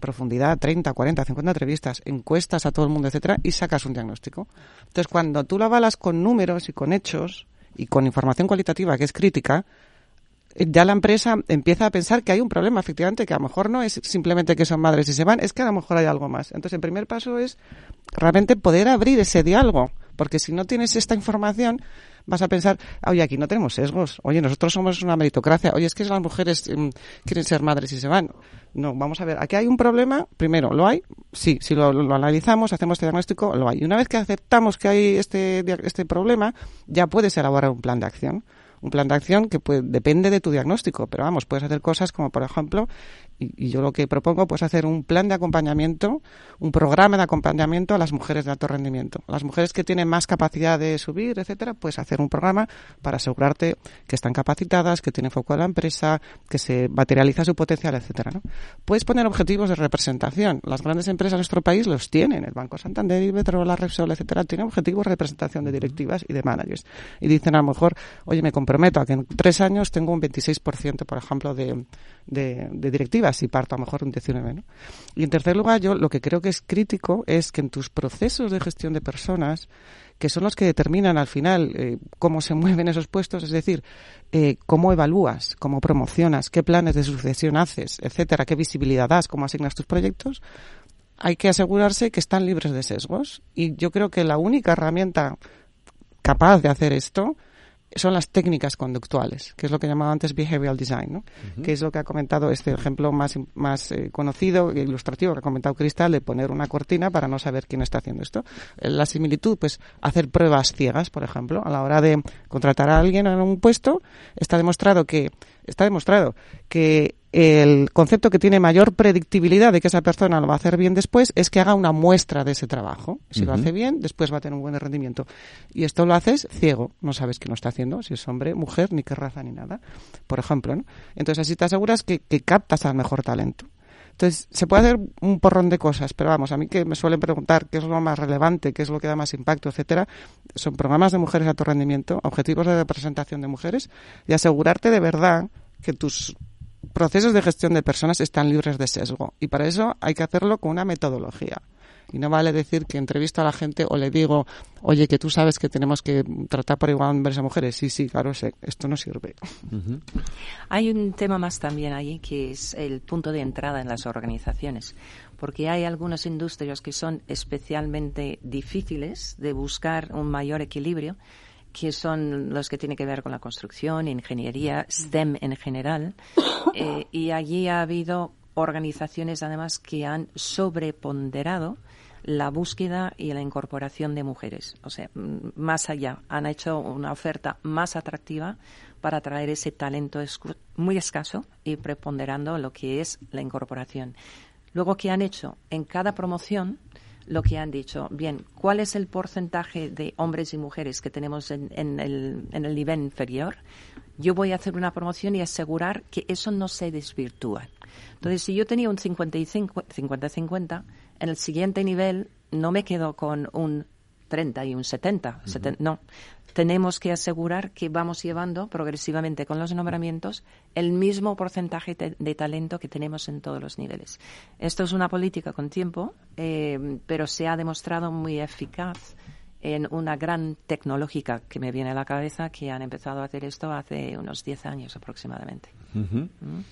profundidad, treinta, cuarenta, cincuenta entrevistas, encuestas a todo el mundo, etcétera, y sacas un diagnóstico. Entonces, cuando tú lo avalas con números y con hechos y con información cualitativa que es crítica, ya la empresa empieza a pensar que hay un problema, efectivamente, que a lo mejor no es simplemente que son madres y se van, es que a lo mejor hay algo más. Entonces, el primer paso es realmente poder abrir ese diálogo, porque si no tienes esta información, vas a pensar, oye, aquí no tenemos sesgos, oye, nosotros somos una meritocracia, oye, es que las mujeres um, quieren ser madres y se van. No, vamos a ver, aquí hay un problema, primero, ¿lo hay? Sí, si lo, lo analizamos, hacemos este diagnóstico, lo hay. Y una vez que aceptamos que hay este, este problema, ya puedes elaborar un plan de acción. Un plan de acción que puede, depende de tu diagnóstico, pero vamos, puedes hacer cosas como, por ejemplo, y, y yo lo que propongo, pues hacer un plan de acompañamiento, un programa de acompañamiento a las mujeres de alto rendimiento. Las mujeres que tienen más capacidad de subir, etcétera, pues hacer un programa para asegurarte que están capacitadas, que tienen foco en la empresa, que se materializa su potencial, etcétera, ¿no? Puedes poner objetivos de representación. Las grandes empresas de nuestro país los tienen. El Banco Santander, Iberdrola, Repsol, etcétera, tienen objetivos de representación de directivas y de managers. Y dicen a lo mejor, oye, me comprometo a que en tres años tengo un veintiséis por ciento, por ejemplo, de, de, de directivas y parto a lo mejor un diecinueve por ciento, ¿no? Y en tercer lugar, yo lo que creo que es crítico es que en tus procesos de gestión de personas, que son los que determinan al final eh, cómo se mueven esos puestos, es decir, eh, cómo evalúas, cómo promocionas, qué planes de sucesión haces, etcétera, qué visibilidad das, cómo asignas tus proyectos, hay que asegurarse que están libres de sesgos. Y yo creo que la única herramienta capaz de hacer esto son las técnicas conductuales, que es lo que llamaba antes behavioral design, ¿no? Uh-huh. Que es lo que ha comentado este ejemplo más más eh, conocido e ilustrativo que ha comentado Cristal, de poner una cortina para no saber quién está haciendo esto. La similitud, pues hacer pruebas ciegas, por ejemplo, a la hora de contratar a alguien en un puesto, está demostrado que está demostrado que el concepto que tiene mayor predictibilidad de que esa persona lo va a hacer bien después es que haga una muestra de ese trabajo. Si uh-huh. lo hace bien, después va a tener un buen rendimiento. Y esto lo haces ciego. No sabes quién lo está haciendo, si es hombre, mujer, ni qué raza, ni nada. Por ejemplo, ¿no? Entonces así te aseguras que, que captas al mejor talento. Entonces, se puede hacer un porrón de cosas, pero vamos, a mí que me suelen preguntar qué es lo más relevante, qué es lo que da más impacto, etcétera, son programas de mujeres a alto rendimiento, objetivos de representación de mujeres y asegurarte de verdad que tus procesos de gestión de personas están libres de sesgo. Y para eso hay que hacerlo con una metodología. Y no vale decir que entrevisto a la gente o le digo, oye, que tú sabes que tenemos que tratar por igual hombres a mujeres. Sí, sí, claro, sé, esto no sirve. Uh-huh. Hay un tema más también ahí, que es el punto de entrada en las organizaciones. Porque hay algunas industrias que son especialmente difíciles de buscar un mayor equilibrio, que son los que tienen que ver con la construcción, ingeniería, S T E M en general. Eh, y allí ha habido organizaciones, además, que han sobreponderado la búsqueda y la incorporación de mujeres. O sea, más allá, han hecho una oferta más atractiva para atraer ese talento escu- muy escaso y preponderando lo que es la incorporación. Luego, ¿qué han hecho? En cada promoción, lo que han dicho, bien, ¿cuál es el porcentaje de hombres y mujeres que tenemos en, en, el, en el nivel inferior? Yo voy a hacer una promoción y asegurar que eso no se desvirtúa. Entonces, si yo tenía un cincuenta y cinco, cincuenta cincuenta, en el siguiente nivel no me quedo con un treinta y un setenta. Uh-huh. setenta no. Tenemos que asegurar que vamos llevando progresivamente con los nombramientos el mismo porcentaje de, de talento que tenemos en todos los niveles. Esto es una política con tiempo, eh, pero se ha demostrado muy eficaz en una gran tecnológica que me viene a la cabeza, que han empezado a hacer esto hace unos diez años aproximadamente. Uh-huh. ¿Mm?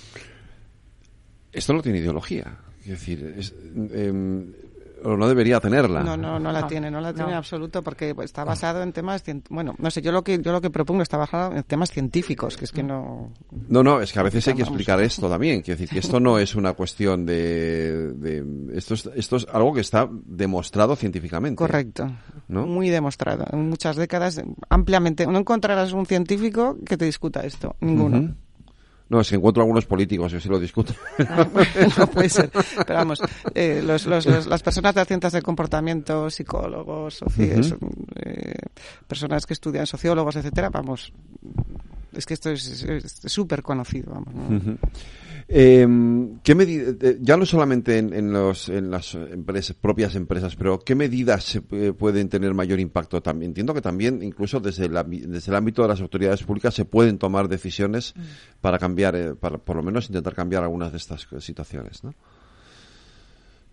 Esto no tiene ideología. Es decir, es, eh, o no debería tenerla. No, no, no la no, tiene, no la tiene en no. absoluto, porque está basado en temas, bueno, no sé, yo lo que yo lo que propongo está basado en temas científicos, que es que no. No, no, es que a veces hay que explicar esto también, quiero decir que esto no es una cuestión de, de esto es, esto es algo que está demostrado científicamente. Correcto, ¿no? Muy demostrado, en muchas décadas, ampliamente. No encontrarás un científico que te discuta esto, ninguno. Uh-huh. No, es que encuentro algunos políticos que sí lo discuten. No puede ser. Pero vamos, eh, los, los, los, las personas de las ciencias del comportamiento, psicólogos, soci- uh-huh. eh, personas que estudian sociólogos, etcétera, vamos, es que esto es súper conocido, vamos, ¿no? Uh-huh. Eh, ¿qué medida, ya no solamente en, en, los, en las empresas, propias empresas, pero qué medidas se pueden tener mayor impacto también? Entiendo que también, incluso desde, la, desde el ámbito de las autoridades públicas, se pueden tomar decisiones mm. para cambiar, eh, para por lo menos intentar cambiar algunas de estas situaciones, ¿no?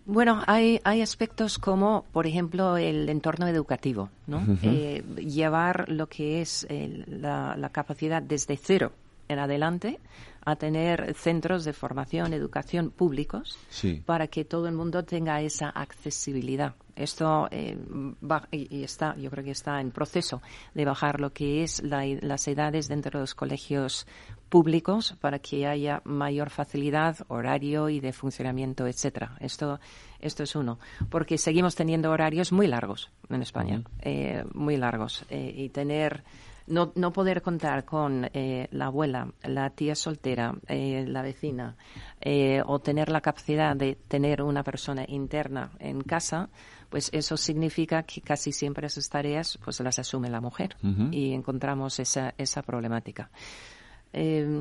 Bueno, hay, hay aspectos como, por ejemplo, el entorno educativo, ¿no? Uh-huh. Eh, llevar lo que es eh, la, la capacidad desde cero en adelante a tener centros de formación, educación públicos, sí, para que todo el mundo tenga esa accesibilidad. Esto eh, va, y está, yo creo que está en proceso de bajar lo que es la, las edades dentro de los colegios públicos para que haya mayor facilidad, horario y de funcionamiento, etcétera. Esto, esto es uno, porque seguimos teniendo horarios muy largos en España, uh-huh. eh, muy largos, eh, y tener No, no poder contar con eh, la abuela, la tía soltera, eh, la vecina, eh, o tener la capacidad de tener una persona interna en casa, pues eso significa que casi siempre esas tareas pues las asume la mujer, uh-huh. y encontramos esa, esa problemática. Eh,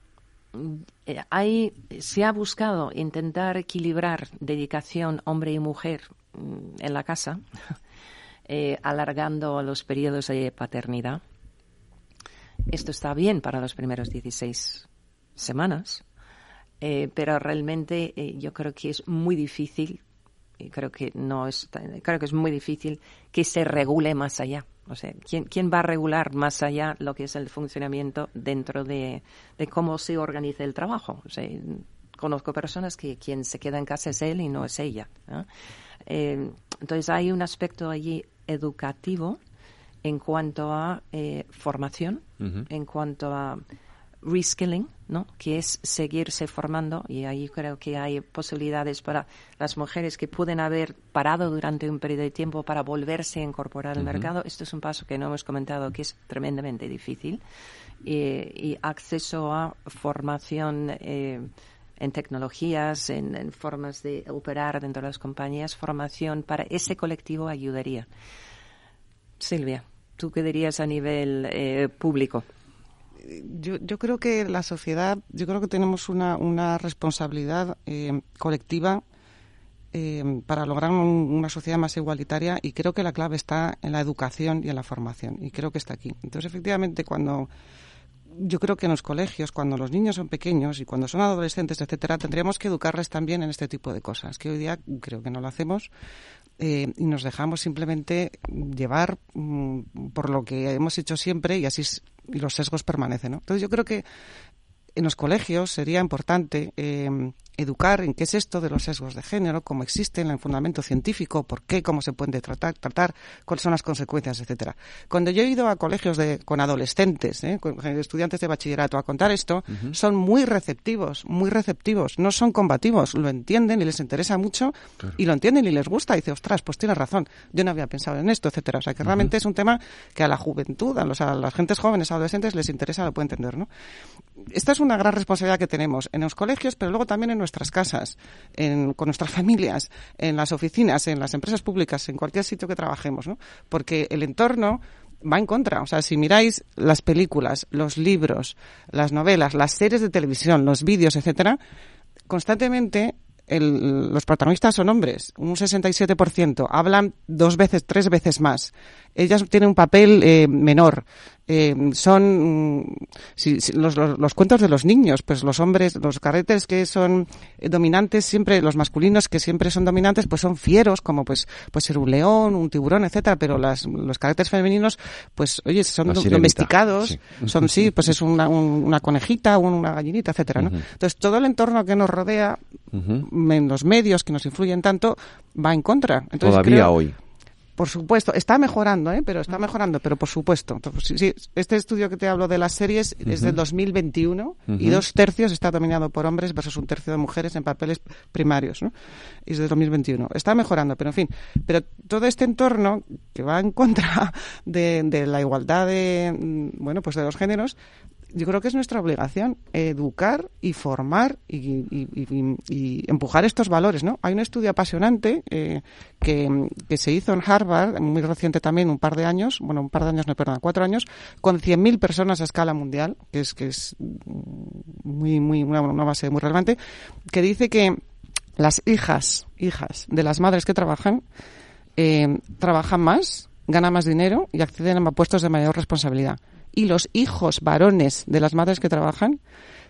hay, se ha buscado intentar equilibrar dedicación hombre y mujer en la casa, eh, alargando los periodos de paternidad. Esto está bien para los primeros dieciséis semanas, eh, pero realmente eh, yo creo que es muy difícil, y creo que no es, creo que es muy difícil que se regule más allá. O sea, ¿quién, quién va a regular más allá lo que es el funcionamiento dentro de, de cómo se organiza el trabajo? O sea, conozco personas que quien se queda en casa es él y no es ella, ¿no? Eh, entonces hay un aspecto allí educativo en cuanto a eh, formación, uh-huh. en cuanto a reskilling, ¿no? Que es seguirse formando, y ahí creo que hay posibilidades para las mujeres que pueden haber parado durante un periodo de tiempo para volverse a incorporar al uh-huh. mercado. Esto es un paso que no hemos comentado, que es tremendamente difícil. Eh, y acceso a formación eh, en tecnologías, en, en formas de operar dentro de las compañías, formación para ese colectivo ayudaría. Silvia, ¿tú qué dirías a nivel eh, público? Yo, yo creo que la sociedad, yo creo que tenemos una, una responsabilidad eh, colectiva eh, para lograr un, una sociedad más igualitaria, y creo que la clave está en la educación y en la formación, y creo que está aquí. Entonces, efectivamente, cuando yo creo que en los colegios, cuando los niños son pequeños y cuando son adolescentes, etcétera, tendríamos que educarles también en este tipo de cosas, que hoy día creo que no lo hacemos. Eh, y nos dejamos simplemente llevar mm, por lo que hemos hecho siempre, y así s- y los sesgos permanecen, ¿no? Entonces yo creo que en los colegios sería importante eh, educar en qué es esto de los sesgos de género, cómo existen, el fundamento científico, por qué, cómo se puede tratar, tratar, cuáles son las consecuencias, etcétera. Cuando yo he ido a colegios de, con adolescentes, ¿eh? con estudiantes de bachillerato a contar esto, uh-huh. son muy receptivos, muy receptivos, no son combativos, lo entienden y les interesa mucho, claro. y lo entienden y les gusta, y dice, ostras, pues tienes razón, yo no había pensado en esto, etcétera. O sea, que uh-huh. realmente es un tema que a la juventud, a, los, a las gentes jóvenes, adolescentes, les interesa, lo puede entender, ¿no? Esta es una gran responsabilidad que tenemos en los colegios, pero luego también en nuestras casas, en, con nuestras familias, en las oficinas, en las empresas públicas, en cualquier sitio que trabajemos, ¿no? Porque el entorno va en contra. O sea, si miráis las películas, los libros, las novelas, las series de televisión, los vídeos, etcétera, constantemente el, los protagonistas son hombres, un sesenta y siete por ciento, hablan dos veces, tres veces más. Ellas tienen un papel eh, menor. Eh, son si, si, los, los, los cuentos de los niños, pues los hombres, los caracteres que son eh, dominantes, siempre los masculinos que siempre son dominantes, pues son fieros, como pues pues ser un león, un tiburón, etcétera. Pero las, los caracteres femeninos, pues oye, son do, domesticados, sí. son sí, pues es una, un, una conejita, una gallinita, etcétera, ¿no? Uh-huh. Entonces todo el entorno que nos rodea, uh-huh. en los medios que nos influyen tanto, va en contra. Entonces, todavía creo, hoy. Por supuesto, está mejorando, ¿eh? Pero está mejorando, pero por supuesto. Sí, sí, este estudio que te hablo de las series uh-huh. es del dos mil veintiuno uh-huh. y dos tercios está dominado por hombres versus un tercio de mujeres en papeles primarios, ¿no? Y es del dos mil veintiuno. Está mejorando, pero en fin. Pero todo este entorno que va en contra de, de la igualdad de, bueno, pues de los géneros, yo creo que es nuestra obligación educar y formar y, y, y, y empujar estos valores, ¿no? Hay un estudio apasionante eh, que, que se hizo en Harvard, muy reciente también, un par de años, bueno, un par de años, no, perdón, cuatro años, con cien mil personas a escala mundial, que es que es muy, muy una, una base muy relevante, que dice que las hijas, hijas de las madres que trabajan, eh, trabajan más, ganan más dinero y acceden a puestos de mayor responsabilidad. Y los hijos varones de las madres que trabajan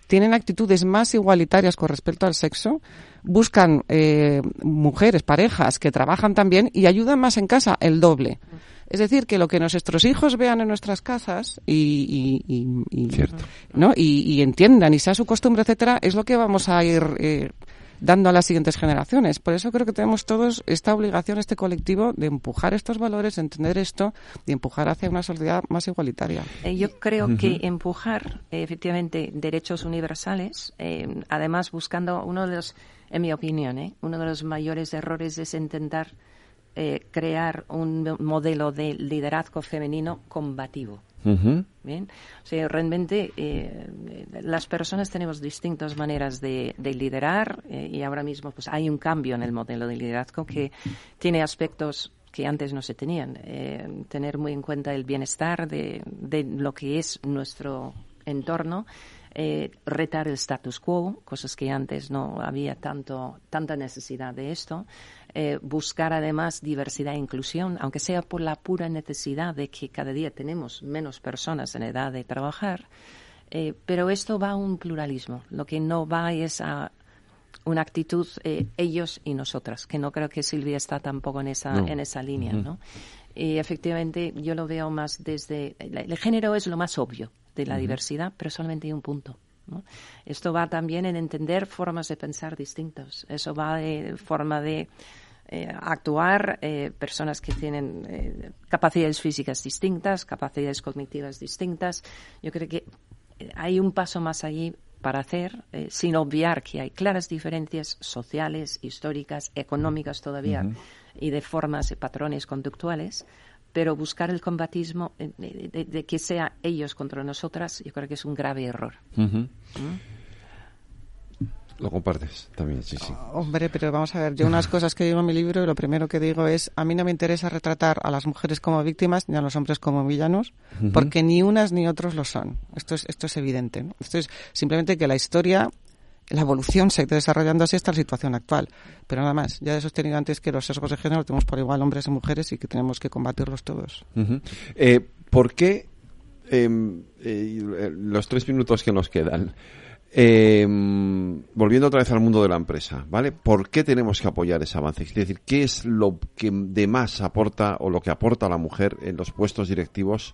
tienen actitudes más igualitarias con respecto al sexo, buscan eh, mujeres, parejas que trabajan también y ayudan más en casa, el doble. Es decir, que lo que nuestros hijos vean en nuestras casas y, y, y, y, Cierto. ¿no? y, y entiendan y sea su costumbre, etcétera, es lo que vamos a ir eh, dando a las siguientes generaciones. Por eso creo que tenemos todos esta obligación, este colectivo, de empujar estos valores, de entender esto y empujar hacia una sociedad más igualitaria. Eh, yo creo uh-huh. que empujar, eh, efectivamente, derechos universales, eh, además buscando uno de los, en mi opinión, eh, uno de los mayores errores es intentar Eh, crear un modelo de liderazgo femenino combativo. Uh-huh. Bien, o sea, realmente eh, las personas tenemos distintas maneras de, de liderar eh, y ahora mismo pues hay un cambio en el modelo de liderazgo que tiene aspectos que antes no se tenían. Eh, tener muy en cuenta el bienestar de, de lo que es nuestro entorno. Eh, retar el status quo, cosas que antes no había tanto tanta necesidad de esto, eh, buscar además diversidad e inclusión, aunque sea por la pura necesidad de que cada día tenemos menos personas en edad de trabajar, eh, pero esto va a un pluralismo, lo que no va es a una actitud eh, ellos y nosotras, que no creo que Silvia está tampoco en esa, no. en esa línea, uh-huh. ¿no? Y efectivamente yo lo veo más desde, el, el género es lo más obvio de la uh-huh. diversidad, pero solamente hay un punto, ¿no? Esto va también en entender formas de pensar distintas. Eso va de forma de eh, actuar, eh, personas que tienen eh, capacidades físicas distintas, capacidades cognitivas distintas. Yo creo que hay un paso más allí para hacer, eh, sin obviar que hay claras diferencias sociales, históricas, económicas todavía, uh-huh. y de formas y patrones conductuales. Pero buscar el combatismo de, de, de que sea ellos contra nosotras, yo creo que es un grave error. Uh-huh. ¿Mm? Lo compartes también, sí, sí. Oh, hombre, pero vamos a ver, yo unas cosas que digo en mi libro, y lo primero que digo es, a mí no me interesa retratar a las mujeres como víctimas ni a los hombres como villanos, uh-huh. porque ni unas ni otros lo son. Esto es, esto es evidente, ¿no? Esto es simplemente que la historia, la evolución se ha ido desarrollando así hasta la situación actual. Pero nada más, ya he sostenido antes que los sesgos de género los tenemos por igual hombres y mujeres y que tenemos que combatirlos todos. Uh-huh. Eh, ¿Por qué eh, eh, los tres minutos que nos quedan, eh, volviendo otra vez al mundo de la empresa, ¿vale? ¿Por qué tenemos que apoyar ese avance? Es decir, ¿qué es lo que de más aporta o lo que aporta la mujer en los puestos directivos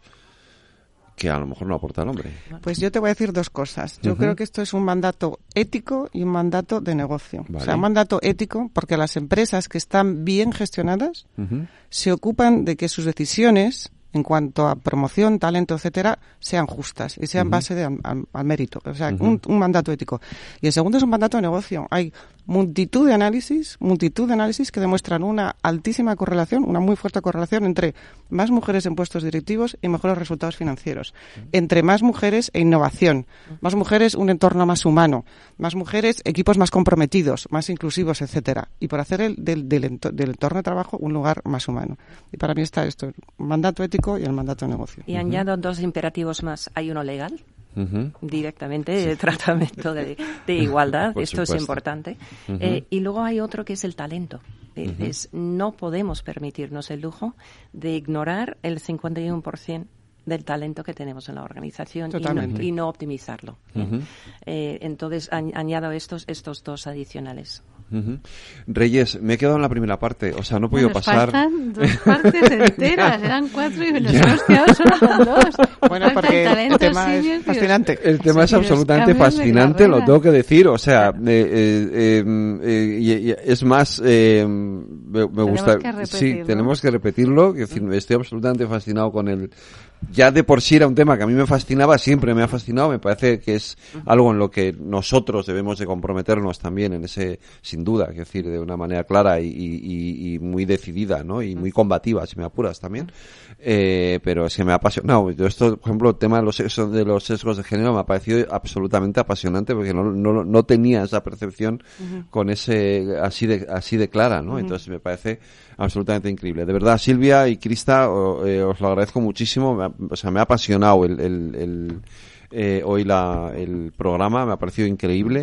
que a lo mejor no aporta el hombre? Pues yo te voy a decir dos cosas. Yo uh-huh. creo que esto es un mandato ético y un mandato de negocio. Vale. O sea, un mandato ético porque las empresas que están bien gestionadas uh-huh. se ocupan de que sus decisiones en cuanto a promoción, talento, etcétera, sean justas y sean uh-huh. base de, al, al mérito. O sea, uh-huh. un, un mandato ético. Y el segundo es un mandato de negocio. Hay multitud de análisis, multitud de análisis que demuestran una altísima correlación, una muy fuerte correlación entre más mujeres en puestos directivos y mejores resultados financieros. Uh-huh. Entre más mujeres e innovación. Uh-huh. Más mujeres, un entorno más humano. Más mujeres, equipos más comprometidos, más inclusivos, etcétera. Y por hacer el, del, del, ento, del entorno de trabajo un lugar más humano. Y para mí está esto, un mandato ético y el mandato de negocio. Y uh-huh. añado dos imperativos más. Hay uno legal, uh-huh. directamente, sí. el tratamiento de, de igualdad. Esto supuesto. Es importante. Uh-huh. Eh, y luego hay otro que es el talento. Uh-huh. Es, no podemos permitirnos el lujo de ignorar el cincuenta y uno por ciento del talento que tenemos en la organización y no, y no optimizarlo. Uh-huh. Eh, entonces, añ- añado estos, estos dos adicionales. Uh-huh. Reyes, me he quedado en la primera parte, o sea, no he podido Nos pasar. Faltan dos partes enteras, eran cuatro y nos hemos quedado solo con dos. Bueno, porque el tema es fascinante. El tema es absolutamente fascinante, lo tengo que decir, o sea, eh, eh, eh, eh, y, y, es más, eh, me, me gusta. Sí, tenemos que repetirlo, es decir, estoy absolutamente fascinado con el. Ya de por sí era un tema que a mí me fascinaba, siempre me ha fascinado, me parece que es algo en lo que nosotros debemos de comprometernos también en ese, sin duda, es decir, de una manera clara y, y, y muy decidida, ¿no? Y muy combativa, si me apuras también. Eh, pero es que me ha apasionado. Yo esto, por ejemplo, el tema de los sesgos, de los sesgos de género me ha parecido absolutamente apasionante porque no, no, no tenía esa percepción uh-huh. con ese, así de, así de clara, ¿no? Uh-huh. Entonces me parece absolutamente increíble. De verdad, Silvia y Krista, eh, os lo agradezco muchísimo. Me ha, o sea, me ha apasionado el, el, el eh, hoy la, el programa, me ha parecido increíble.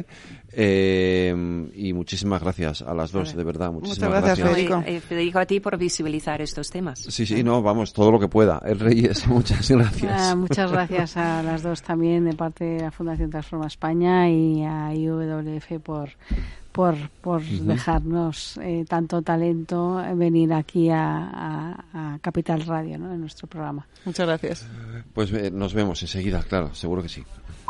Eh, y muchísimas gracias a las dos, de verdad, muchísimas Muchas gracias, gracias. Federico. No, eh, Federico, a ti por visibilizar estos temas. Sí, sí, no, vamos, todo lo que pueda. El Reyes, muchas gracias. Ah, muchas gracias a las dos también de parte de la Fundación Transforma España y a I W F por por, por uh-huh. dejarnos eh, tanto talento venir aquí a, a, a Capital Radio, ¿no?, en nuestro programa. Muchas gracias. Pues eh, nos vemos enseguida, claro, seguro que sí.